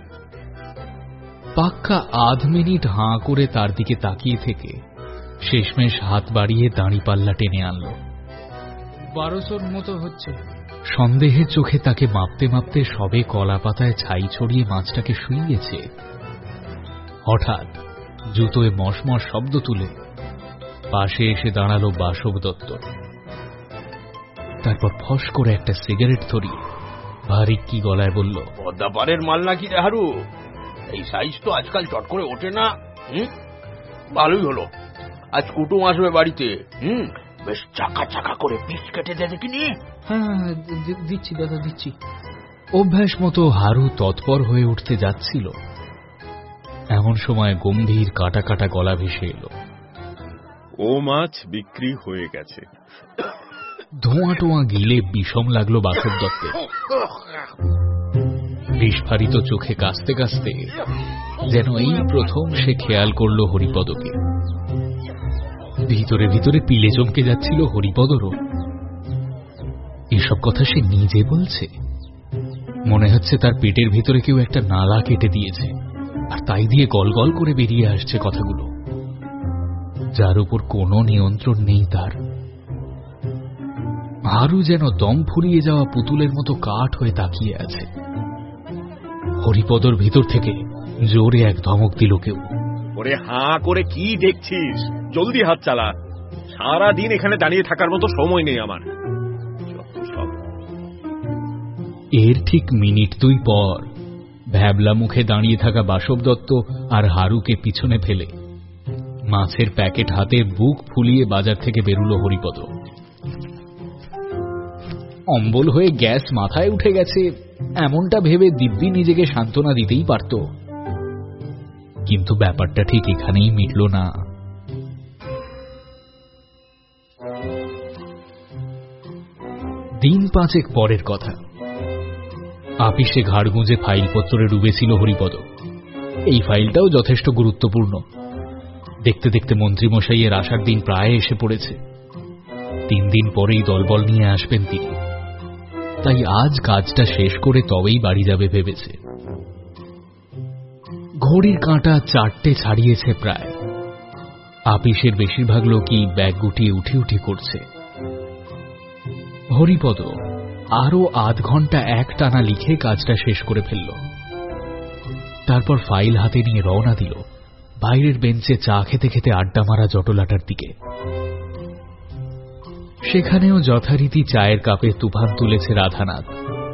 পাক্কা আধ মিনিট হাঁ করে তার দিকে তাকিয়ে থেকে শেষমেশ হাত বাড়িয়ে দাঁড়িপাল্লা টেনে আনল। বারোশোর মতো হচ্ছে। সন্দেহের চোখে তাকে মাপতে মাপতে সবে কলা পাতায় ছাই ছড়িয়ে মাছটাকে শুইয়েছে। হঠাৎ জুতোয় মশমশ শব্দ তুলে পাশে এসে দাঁড়ালো বাসব দত্ত। তারপর ফস করে একটা সিগারেট ধরিয়ে ভারী কি গলায় বলল, পদ্মাপাড়ের মাল নাকি রে হারু? এই সাইজ তো আজকাল চট করে ওঠে না। হুম, ভালোই হলো, আজ কুটুম আসবে বাড়িতে। হুম, বেশ চাকা চাকা করে পিস কেটে দে দেখিনি। হ্যাঁ, দিচ্ছি দাদা, দিচ্ছি। অভ্যাস মতো হারু তৎপর হয়ে উঠতে যাচ্ছিল, এমন সময় গম্ভীর কাটা কাটা গলা ভেসে এলো, ও মাছ বিক্রি হয়ে গেছে। ধোঁয়া টোঁয়া গিলে বিষম লাগলো বাসব দত্তে। বিস্ফারিত চোখে কাঁচতে কাঁচতে যেন এই প্রথম সে খেয়াল করল হরিপদকে। ভিতরে ভিতরে পিলে চমকে যাচ্ছিল হরিপদরও। এসব কথা সে নিজে বলছে। মনে হচ্ছে তার পেটের ভিতরে কেউ একটা নালা কেটে দিয়েছে, আর তাই দিয়ে গল গল করে বেরিয়ে আসছে কথাগুলো, যার উপর কোনো নিয়ন্ত্রণ নেই তার। হারু যেন দম ফুরিয়ে যাওয়া পুতুলের মতো কাঠ হয়ে তাকিয়ে আছে। হরিপদর ভিতর থেকে জোরে এক ধমক দিল কেউ। ওরে হাঁ করে কি দেখছিস, জলদি হাত চালা, সারা দিন এখানে দাঁড়িয়ে থাকার মতো সময় নেই আমার। এর ঠিক মিনিট দুই পর ভ্যাবলা মুখে দাঁড়িয়ে থাকা বাসব দত্ত আর হারুকে পিছনে ফেলে মাছের প্যাকেট হাতে বুক ফুলিয়ে বাজার থেকে বেরুলো হরিপদ। অম্বল হয়ে গ্যাস মাথায় উঠে গেছে এমনটা ভেবে দিব্যি নিজেকে সান্ত্বনা দিতেই পারত, কিন্তু ব্যাপারটা ঠিক এখানেই মিটল না। দিন পাঁচেক পরের কথা। আপিসে ঘাড় গুঁজে ফাইলপত্রে ডুবেছিল হরিপদ। এই ফাইলটাও যথেষ্ট গুরুত্বপূর্ণ। দেখতে দেখতে মন্ত্রীমশাইয়ের আসার দিন প্রায় এসে পড়েছে। তিন দিন পরেই দলবল নিয়ে আসবেন তিনি, তাই আজ কাজটা শেষ করে তবেই বাড়ি যাবে ভেবেছে। ঘড়ির কাঁটা চারটে ছাড়িয়েছে প্রায়। আপিসের বেশিরভাগ লোকই ব্যাগ গুটিয়ে উঠি উঠি করছে। হরিপদ আরো আধ ঘন্টা এক টানা লিখে কাজটা শেষ করে ফেলল। তারপর ফাইল হাতে নিয়ে রওনা দিল বাইরের বেঞ্চে চা খেতে খেতে আড্ডা মারা জটলাটার দিকে। সেখানেও যথারীতি চায়ের কাপে তুফান তুলেছে রাধানাথ।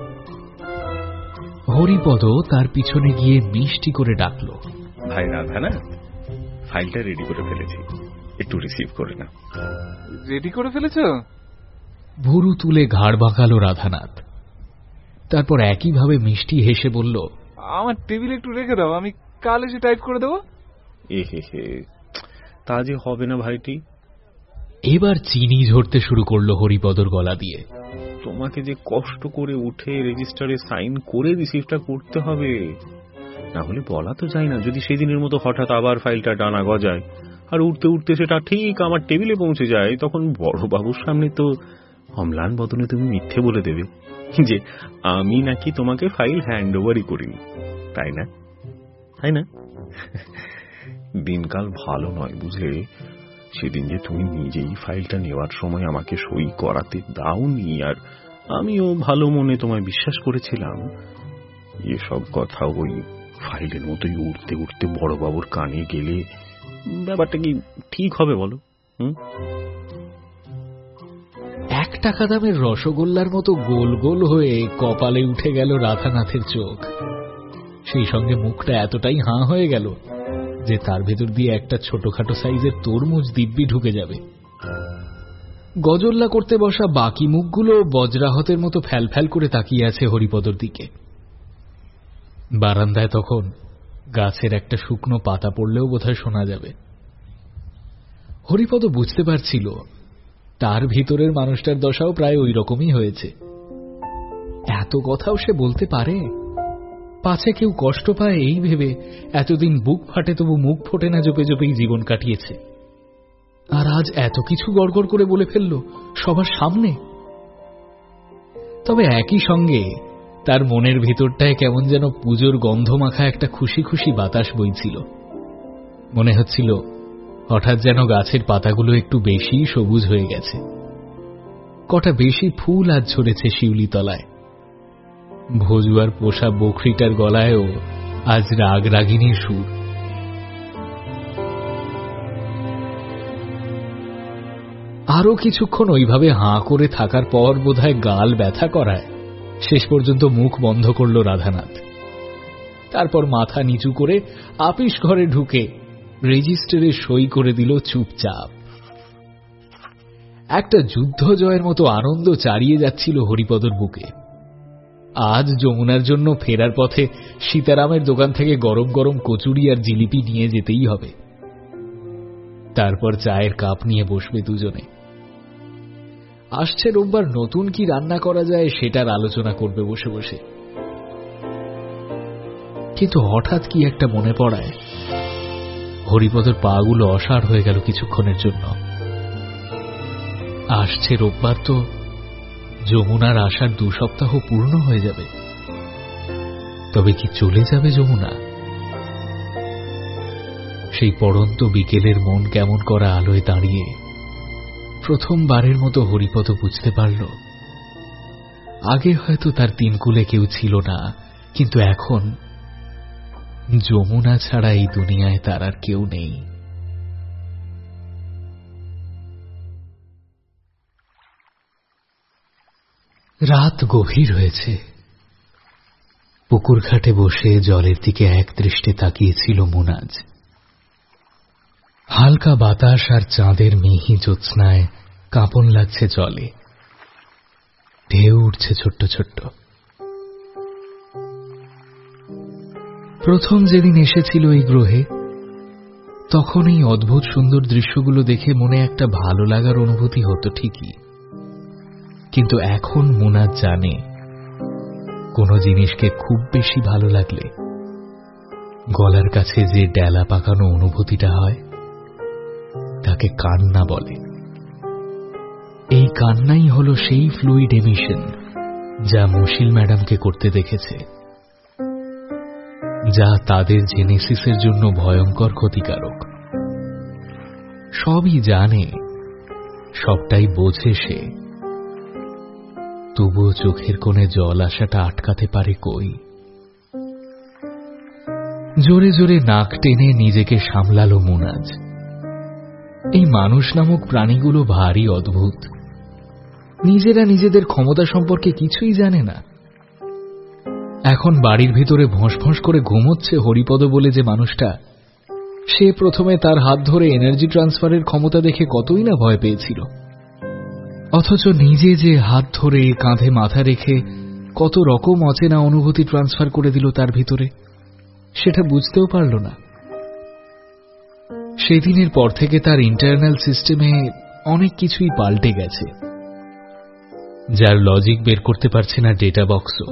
হরিপদ তার পিছনে গিয়ে মিষ্টি করে ডাকল, ভাই রাধানাথ, ফাইলটা রেডি করে ফেলেছি, একটু রিসিভ করে না। রেডি করে ফেলেছ? ভুরু তুলে ঘাড় বাঁকালো রাধানাথ। তারপর একইভাবে মিষ্টি হেসে বলল, আমার টেবিলে একটু রেখে দাও, আমি কাল এসে টাইপ করে দেবো। এ হে হে, তা যে হবে না ভাইটি। এবার চিনি ঝরতে শুরু করলো হরিপদর গলা দিয়ে। তোমাকে যে কষ্ট করে উঠে রেজিস্টারে সাইন করে রিসিভটা করতে হবে, না হলে বলা তো যায় না যদি সেদিনের মতো হঠাৎ আবার ফাইলটা ডানা গজায় আর উঠতে উঠতে সেটা ঠিক আমার টেবিলে পৌঁছে যায়, তখন বড় বাবুর সামনে তো অম্লান বদনে তুমি মিথ্যে বলে দেবে যে আমি নাকি তোমাকে ফাইল হ্যান্ড ওভারই করিনি, তাই না? তাই না? দিনকাল ভালো নয় বুঝলে। সেদিন যে তুমি নিজেই ফাইলটা নেওয়ার সময় আমাকে সই করাতে দাওনি, আর আমিও ভালো মনে তোমায় বিশ্বাস করেছিলাম। এসব কথা ওই ফাইলের মতোই উঠতে উঠতে বড়বাবুর কানে গেলে ব্যাপারটা কি ঠিক হবে বলো? হুম, এক টাকা দামের রসগোল্লার মতো গোল গোল হয়ে কপালে উঠে গেল রাধানাথের চোখ। সেই সঙ্গে মুখটা এতটাই হাঁ হয়ে গেল যে তার ভেতর দিয়ে একটা ছোটখাটো সাইজের তরমুজ দিব্যি ঢুকে যাবে। গজল্লা করতে বসা বাকি মুখগুলো বজ্রাহতের মতো ফ্যাল ফ্যাল করে তাকিয়ে আছে হরিপদর দিকে। বারান্দায় তখন গাছের একটা শুকনো পাতা পড়লেও বোধহয় শোনা যাবে। হরিপদ বুঝতে পারছিল তার ভিতরের মানুষটার দশাও প্রায় ওই রকমই হয়েছে। এত কথাও সে বলতে পারে, পাছে কেউ কষ্ট পায় এই ভেবে এতদিন বুক ফাটে তবু মুখ ফোটে না জপে জপেই জীবন কাটিয়েছে। আর আজ এত কিছু গড়গড় করে বলে ফেলল সবার সামনে। তবে একই সঙ্গে তার মনের ভিতরটায় কেমন যেন পুজোর গন্ধ মাখা একটা খুশি খুশি বাতাস বইছিল। মনে হচ্ছিল হঠাৎ যেন গাছের পাতাগুলো একটু বেশি সবুজ হয়ে গেছে, কটা বেশি ফুল আজ ঝরেছে শিউলি তলায়। ভজুয়ার পোষা বকরিটার গলায়ও আজ রাগ রাগিনীর সুর। আরো কিছুক্ষণ ওইভাবে হাঁ করে থাকার পর বোধহয় গাল ব্যথা করায় শেষ পর্যন্ত মুখ বন্ধ করল রাধানাথ। তারপর মাথা নিচু করে আপিস ঘরে ঢুকে রেজিস্টারে সই করে দিল চুপচাপ। একটা যুদ্ধ জয়ের মতো আনন্দ চারিয়ে যাচ্ছিল হরিপদর বুকে। আজ যমুনার জন্য ফেরার পথে সীতারামের দোকান থেকে গরম গরম কচুরি আর জিলিপি নিয়ে যেতেই হবে। তারপর চায়ের কাপ নিয়ে বসবে দুজনে। আসছে রোববার নতুন কি রান্না করা যায় সেটার আলোচনা করবে বসে বসে। কিন্তু হঠাৎ কি একটা মনে পড়ায় হরিপদর পাগুলো অসাড় হয়ে গেল কিছুক্ষণের জন্য। আসছে রোববার তো যমুনার আসার দু সপ্তাহ পূর্ণ হয়ে যাবে। তবে কি চলে যাবে যমুনা? সেই পড়ন্ত বিকেলের মন কেমন করা আলোয় দাঁড়িয়ে প্রথমবারের মতো হরিপদ বুঝতে পারল আগে হয়তো তার তিনকুলে কেউ ছিল না, কিন্তু এখন যমুনা ছাড়া এই দুনিয়ায় তার আর কেউ নেই। রাত গভীর হয়েছে। পুকুর ঘাটে বসে জলের দিকে এক দৃষ্টে তাকিয়েছিল মুনাজ। হালকা বাতাস আর চাঁদের মিহি জ্যোৎস্নায় কাঁপন লাগছে জলে, ঢেউ উঠছে ছোট্ট ছোট্ট। প্রথম যেদিন এসেছিল এই গ্রহে তখন এই অদ্ভুত সুন্দর দৃশ্যগুলো দেখে মনে একটা ভালো লাগার অনুভূতি হতো ঠিকই, কিন্তু এখন মুনাজ জানে কোনো জিনিসকে খুব বেশি ভালো লাগলে গলার কাছে যে ডেলা পাকানো অনুভূতিটা হয় তাকে কান্না বলে। এই কান্নাই হলো সেই ফ্লুইড এমিশন যা মুশিল ম্যাডামকে করতে দেখেছে, যা তাদের জেনেসিসের জন্য ভয়ঙ্কর ক্ষতিকারক। সবই জানে, সবটাই বোঝে সে, তবুও চোখের কোণে জল আসাটা আটকাতে পারে কই। জোরে জোরে নাক টেনে নিজেকে সামলালো মুনাজ। এই মানুষ নামক প্রাণীগুলো ভারী অদ্ভুত। নিজেরা নিজেদের ক্ষমতা সম্পর্কে কিছুই জানে না। এখন বাড়ির ভিতরে ভোঁস ভোঁস করে ঘুমোচ্ছে হরিপদ বলে যে মানুষটা, সে প্রথমে তার হাত ধরে এনার্জি ট্রান্সফারের ক্ষমতা দেখে কতই না ভয় পেয়েছিল, অথচ নিজে যে হাত ধরে কাঁধে মাথা রেখে কত রকম অচেনা অনুভূতি ট্রান্সফার করে দিল তার ভিতরে, সেটা বুঝতেও পারল না। সেদিনের পর থেকে তার ইন্টারনাল সিস্টেমে অনেক কিছুই পাল্টে গেছে, যার লজিক বের করতে পারছে না ডেটা বক্সও।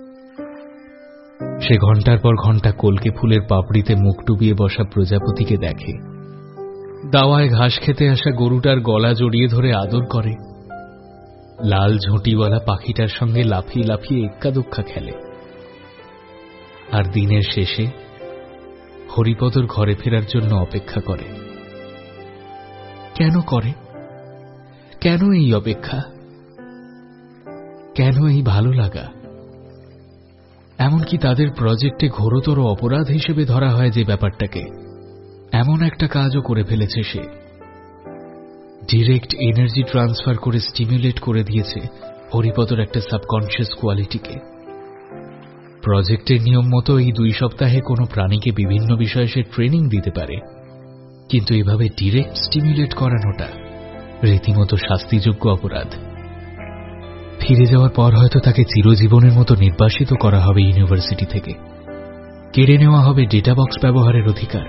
সে ঘন্টার পর ঘন্টা কলকে ফুলের পাপড়িতে মুখ ডুবিয়ে বসা প্রজাপতিকে দেখে, দাওয়ায় ঘাস খেতে আসা গরুটার গলা জড়িয়ে ধরে আদর করে, লাল ঝুঁটিওয়ালা পাখিটার সঙ্গে লাফিয়ে লাফিয়ে এক্কা দোক্কা খেলে। আর দিনের শেষে হরিপদর ঘরে ফেরার জন্য অপেক্ষা করে। কেন করে? কেন এই অপেক্ষা? কেন এই ভালো লাগা? এমনকি তাদের প্রজেক্টে ঘোরতর অপরাধ হিসেবে ধরা হয় যে ব্যাপারটাকে, এমন একটা কাজও করে ফেলেছে সে। ডিরেক্ট এনার্জি ট্রান্সফার করে স্টিমুলেট করে দিয়েছে হরিপদর একটা সাবকনশিয়াস কোয়ালিটিকে। প্রজেক্টের নিয়ম মতো এই দুই সপ্তাহে কোনো প্রাণীকে বিভিন্ন বিষয়ে সে ট্রেনিং দিতে পারে, কিন্তু এভাবে ডিরেক্ট স্টিমুলেট করানোটা রীতিমতো শাস্তিযোগ্য অপরাধ। ফিরে যাওয়ার পর হয়তো তাকে চিরজীবনের মতো নির্বাসিত করা হবে ইউনিভার্সিটি থেকে, কেড়ে নেওয়া হবে ডেটা বক্স ব্যবহারের অধিকার।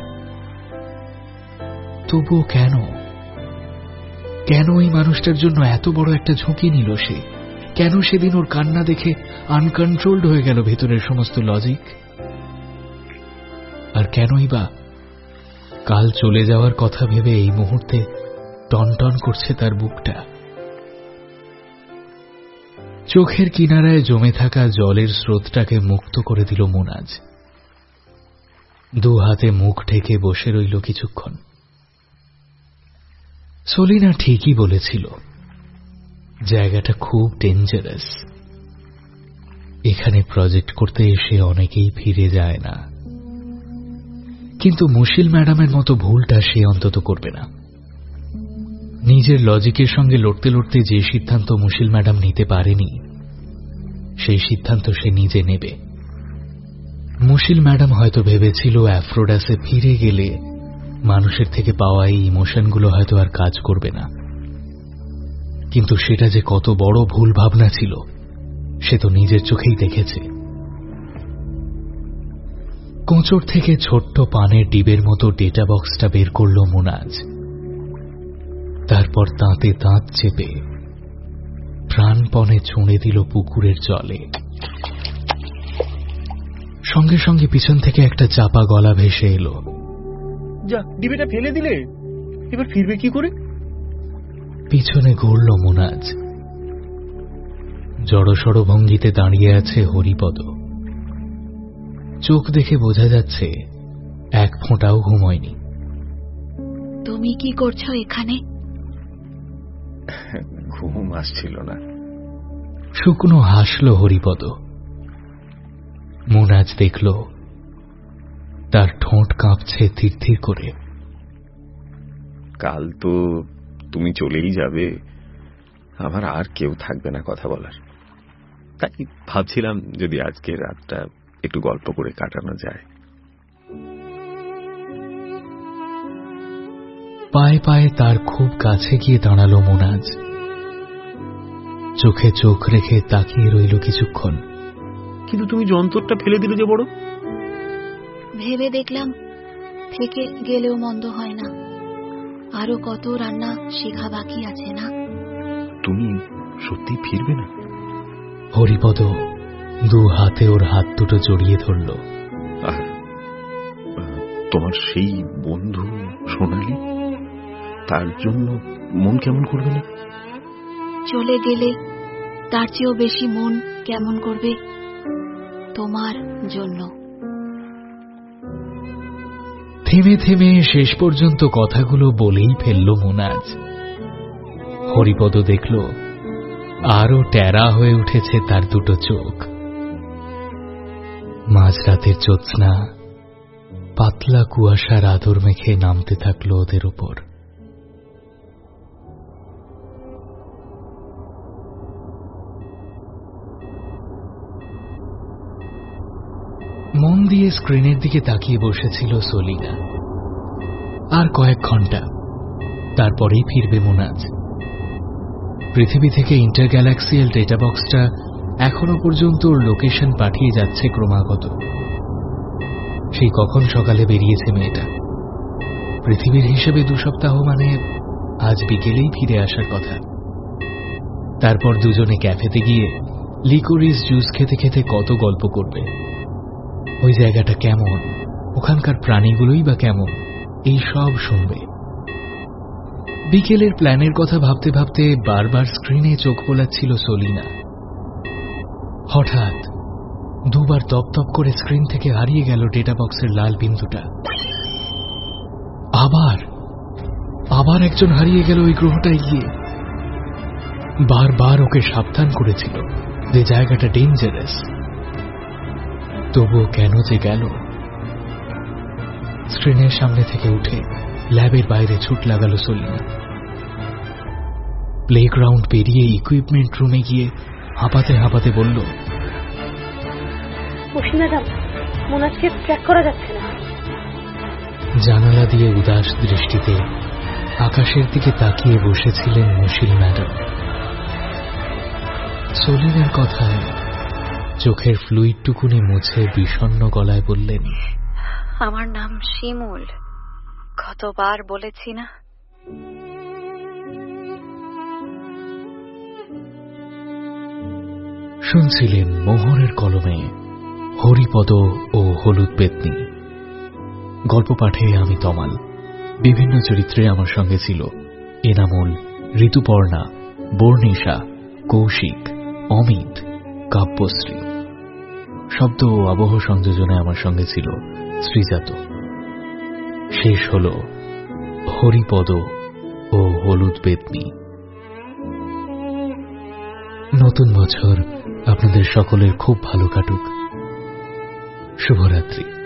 তবুও কেন কেন এই মানুষটার জন্য এত বড় একটা ঝুঁকি নিল সে? কেন সেদিন ওর কান্না দেখে আনকন্ট্রোলড হয়ে গেল ভেতরের সমস্ত লজিক? আর কেনই বা কাল চলে যাওয়ার কথা ভেবে এই মুহূর্তে টনটন করছে তার বুকটা? চোখের কিনারায় জমে থাকা জলের স্রোতটাকে মুক্ত করে দিল মুনাজ। দু হাতে মুখ ঢেকে বসে রইল কিছুক্ষণ। সলিনা ঠিকই বলেছিল, জায়গাটা খুব ডেঞ্জারাস। এখানে প্রজেক্ট করতে এসে অনেকেই ফিরে যায় না, কিন্তু মুশিল ম্যাডামের মতো ভুলটা সে অন্তত করবে না। নিজের লজিকের সঙ্গে লড়তে লড়তে যে সিদ্ধান্ত মুশিল ম্যাডাম নিতে পারেনি, সেই সিদ্ধান্ত সে নিজে নেবে। মুশিল ম্যাডাম হয়তো ভেবেছিল অ্যাফ্রোডাসে ফিরে গেলে মানুষের থেকে পাওয়া এই ইমোশনগুলো হয়তো আর কাজ করবে না, কিন্তু সেটা যে কত বড় ভুল ভাবনা ছিল সে তো নিজের চোখেই দেখেছে। কোঁচড় থেকে ছোট্ট পানের ডিবের মতো ডেটা বক্সটা বের করল মুনাজ। তারপর দাঁতে দাঁত চেপে প্রাণপণে ছুঁড়ে দিল পুকুরের জলে। সঙ্গে সঙ্গে পিছন থেকে একটা চাপা গলা ভেসে এলো, যা, ডিবেটা ফেলে দিলে, এবার ফিরবে কি করে? পিছনে ঘুরল মুনাজ। জড়সড় ভঙ্গিতে দাঁড়িয়ে আছে হরিপদ। চোখ দেখে বোঝা যাচ্ছে এক ফোঁটাও ঘুমোয়নি। তুমি কি করছো এখানে? ঘুম আসছিল না। শুকনো হাসল হরিপদ। মুনাজ দেখল তার ঠোঁট কাঁপছে থির থির করে। কাল তো তুমি চলেই যাবে, আমার আর কেউ থাকবে না কথা বলার। তাই ভাবছিলাম যদি আজকে রাতটা একটু গল্প করে কাটানো যায়। পায়ে পায়ে তার খুব কাছে গিয়ে দাঁড়ালো মুনাজ। চোখে চোখ রেখে তাকিয়ে রইল কিছুক্ষণ। কিন্তু তুমি যন্ত্রটা ফেলে দিলে যে বড়? ভেবে দেখলাম থেকে গেলেও মন্দ হয় না, আরো কত রান্না শেখা বাকি আছে না। তুমি সত্যি ফিরবে না? হরিপদ দু হাতে ওর হাত দুটো জড়িয়ে ধরল। আর তোমার সেই বন্ধু সোনালি, তার জন্য মন কেমন করবে না? চলে গেলে তার চেয়েও বেশি মন কেমন করবে তোমার জন্য। থেমে থেমে শেষ পর্যন্ত কথাগুলো বলেই ফেলল মুনাজ। হরিপদ দেখল আরো টেরা হয়ে উঠেছে তার দুটো চোখ। মাঝরাতের জ্যোৎস্না পাতলা কুয়াশার আদর মেখে নামতে থাকলো ওদের উপর। মন দিয়ে স্ক্রিনের দিকে তাকিয়ে বসেছিল সলিনা। আর কয়েক ঘন্টা, তারপরেই ফিরবে মুনাজ। পৃথিবী থেকে ইন্টার গ্যালাক্সিয়াল ডেটা বক্সটা এখনো পর্যন্ত ওর লোকেশন পাঠিয়ে যাচ্ছে ক্রমাগত। সেই কখন সকালে বেরিয়েছে মেয়েটা। পৃথিবীর হিসেবে দু সপ্তাহ মানে আজ বিকেলেই ফিরে আসার কথা। তারপর দুজনে ক্যাফেতে গিয়ে লিকোরিস জুস খেতে খেতে কত গল্প করবে। ওই জায়গাটা কেমন, ওখানকার প্রাণীগুলোই বা কেমন, এই সব শুনবে। বিকেলের প্ল্যানের কথা ভাবতে ভাবতে বারবার স্ক্রিনে চোখ বোলাচ্ছিল সলিনা। হঠাৎ দুবার তপ করে স্ক্রিন থেকে হারিয়ে গেল ডেটা বক্সের লাল বিন্দুটা। আবার আবার একজন হারিয়ে গেল ওই গ্রহটায় গিয়ে। বারবার ওকে সাবধান করেছিল যে জায়গাটা ডেঞ্জারাস। তবুও কেন যে গেল। স্ক্রিনের সামনে থেকে উঠে ল্যাবের বাইরে ছুট লাগালো সলিনা। প্লেগ্রাউন্ড পেরিয়ে ইকুইপমেন্ট রুমে গিয়ে হাঁপাতে হাঁপাতে বলল, মুশিল ম্যাডাম, মোনাজকে ট্র্যাক করা যাচ্ছে না। জানালা দিয়ে উদাস দৃষ্টিতে আকাশের দিকে তাকিয়ে বসেছিলেন মুশিল ম্যাডাম। সলিনার কথায় চোখের ফ্লুইডটুকুনি মুছে বিষণ্ণ গলায় বললেন, আমার নাম শিমুল, কতবার বলেছি না। শুনছিলেন মোহনের কলমে হরিপদ ও হলুদ পেতনি। গল্প পাঠে আমি তমাল। বিভিন্ন চরিত্রে আমার সঙ্গে ছিল এনামুল, ঋতুপর্ণা, বর্ণিশা, কৌশিক, অমিত, কাব্যশ্রী। শব্দ ও আবহ সংযোজনে আমার সঙ্গে ছিল শ্রীজাত। শেষ হল হরিপদ ও হলুদ পেতনি। নতুন বছর আপনাদের সকলের খুব ভালো কাটুক। শুভরাত্রি।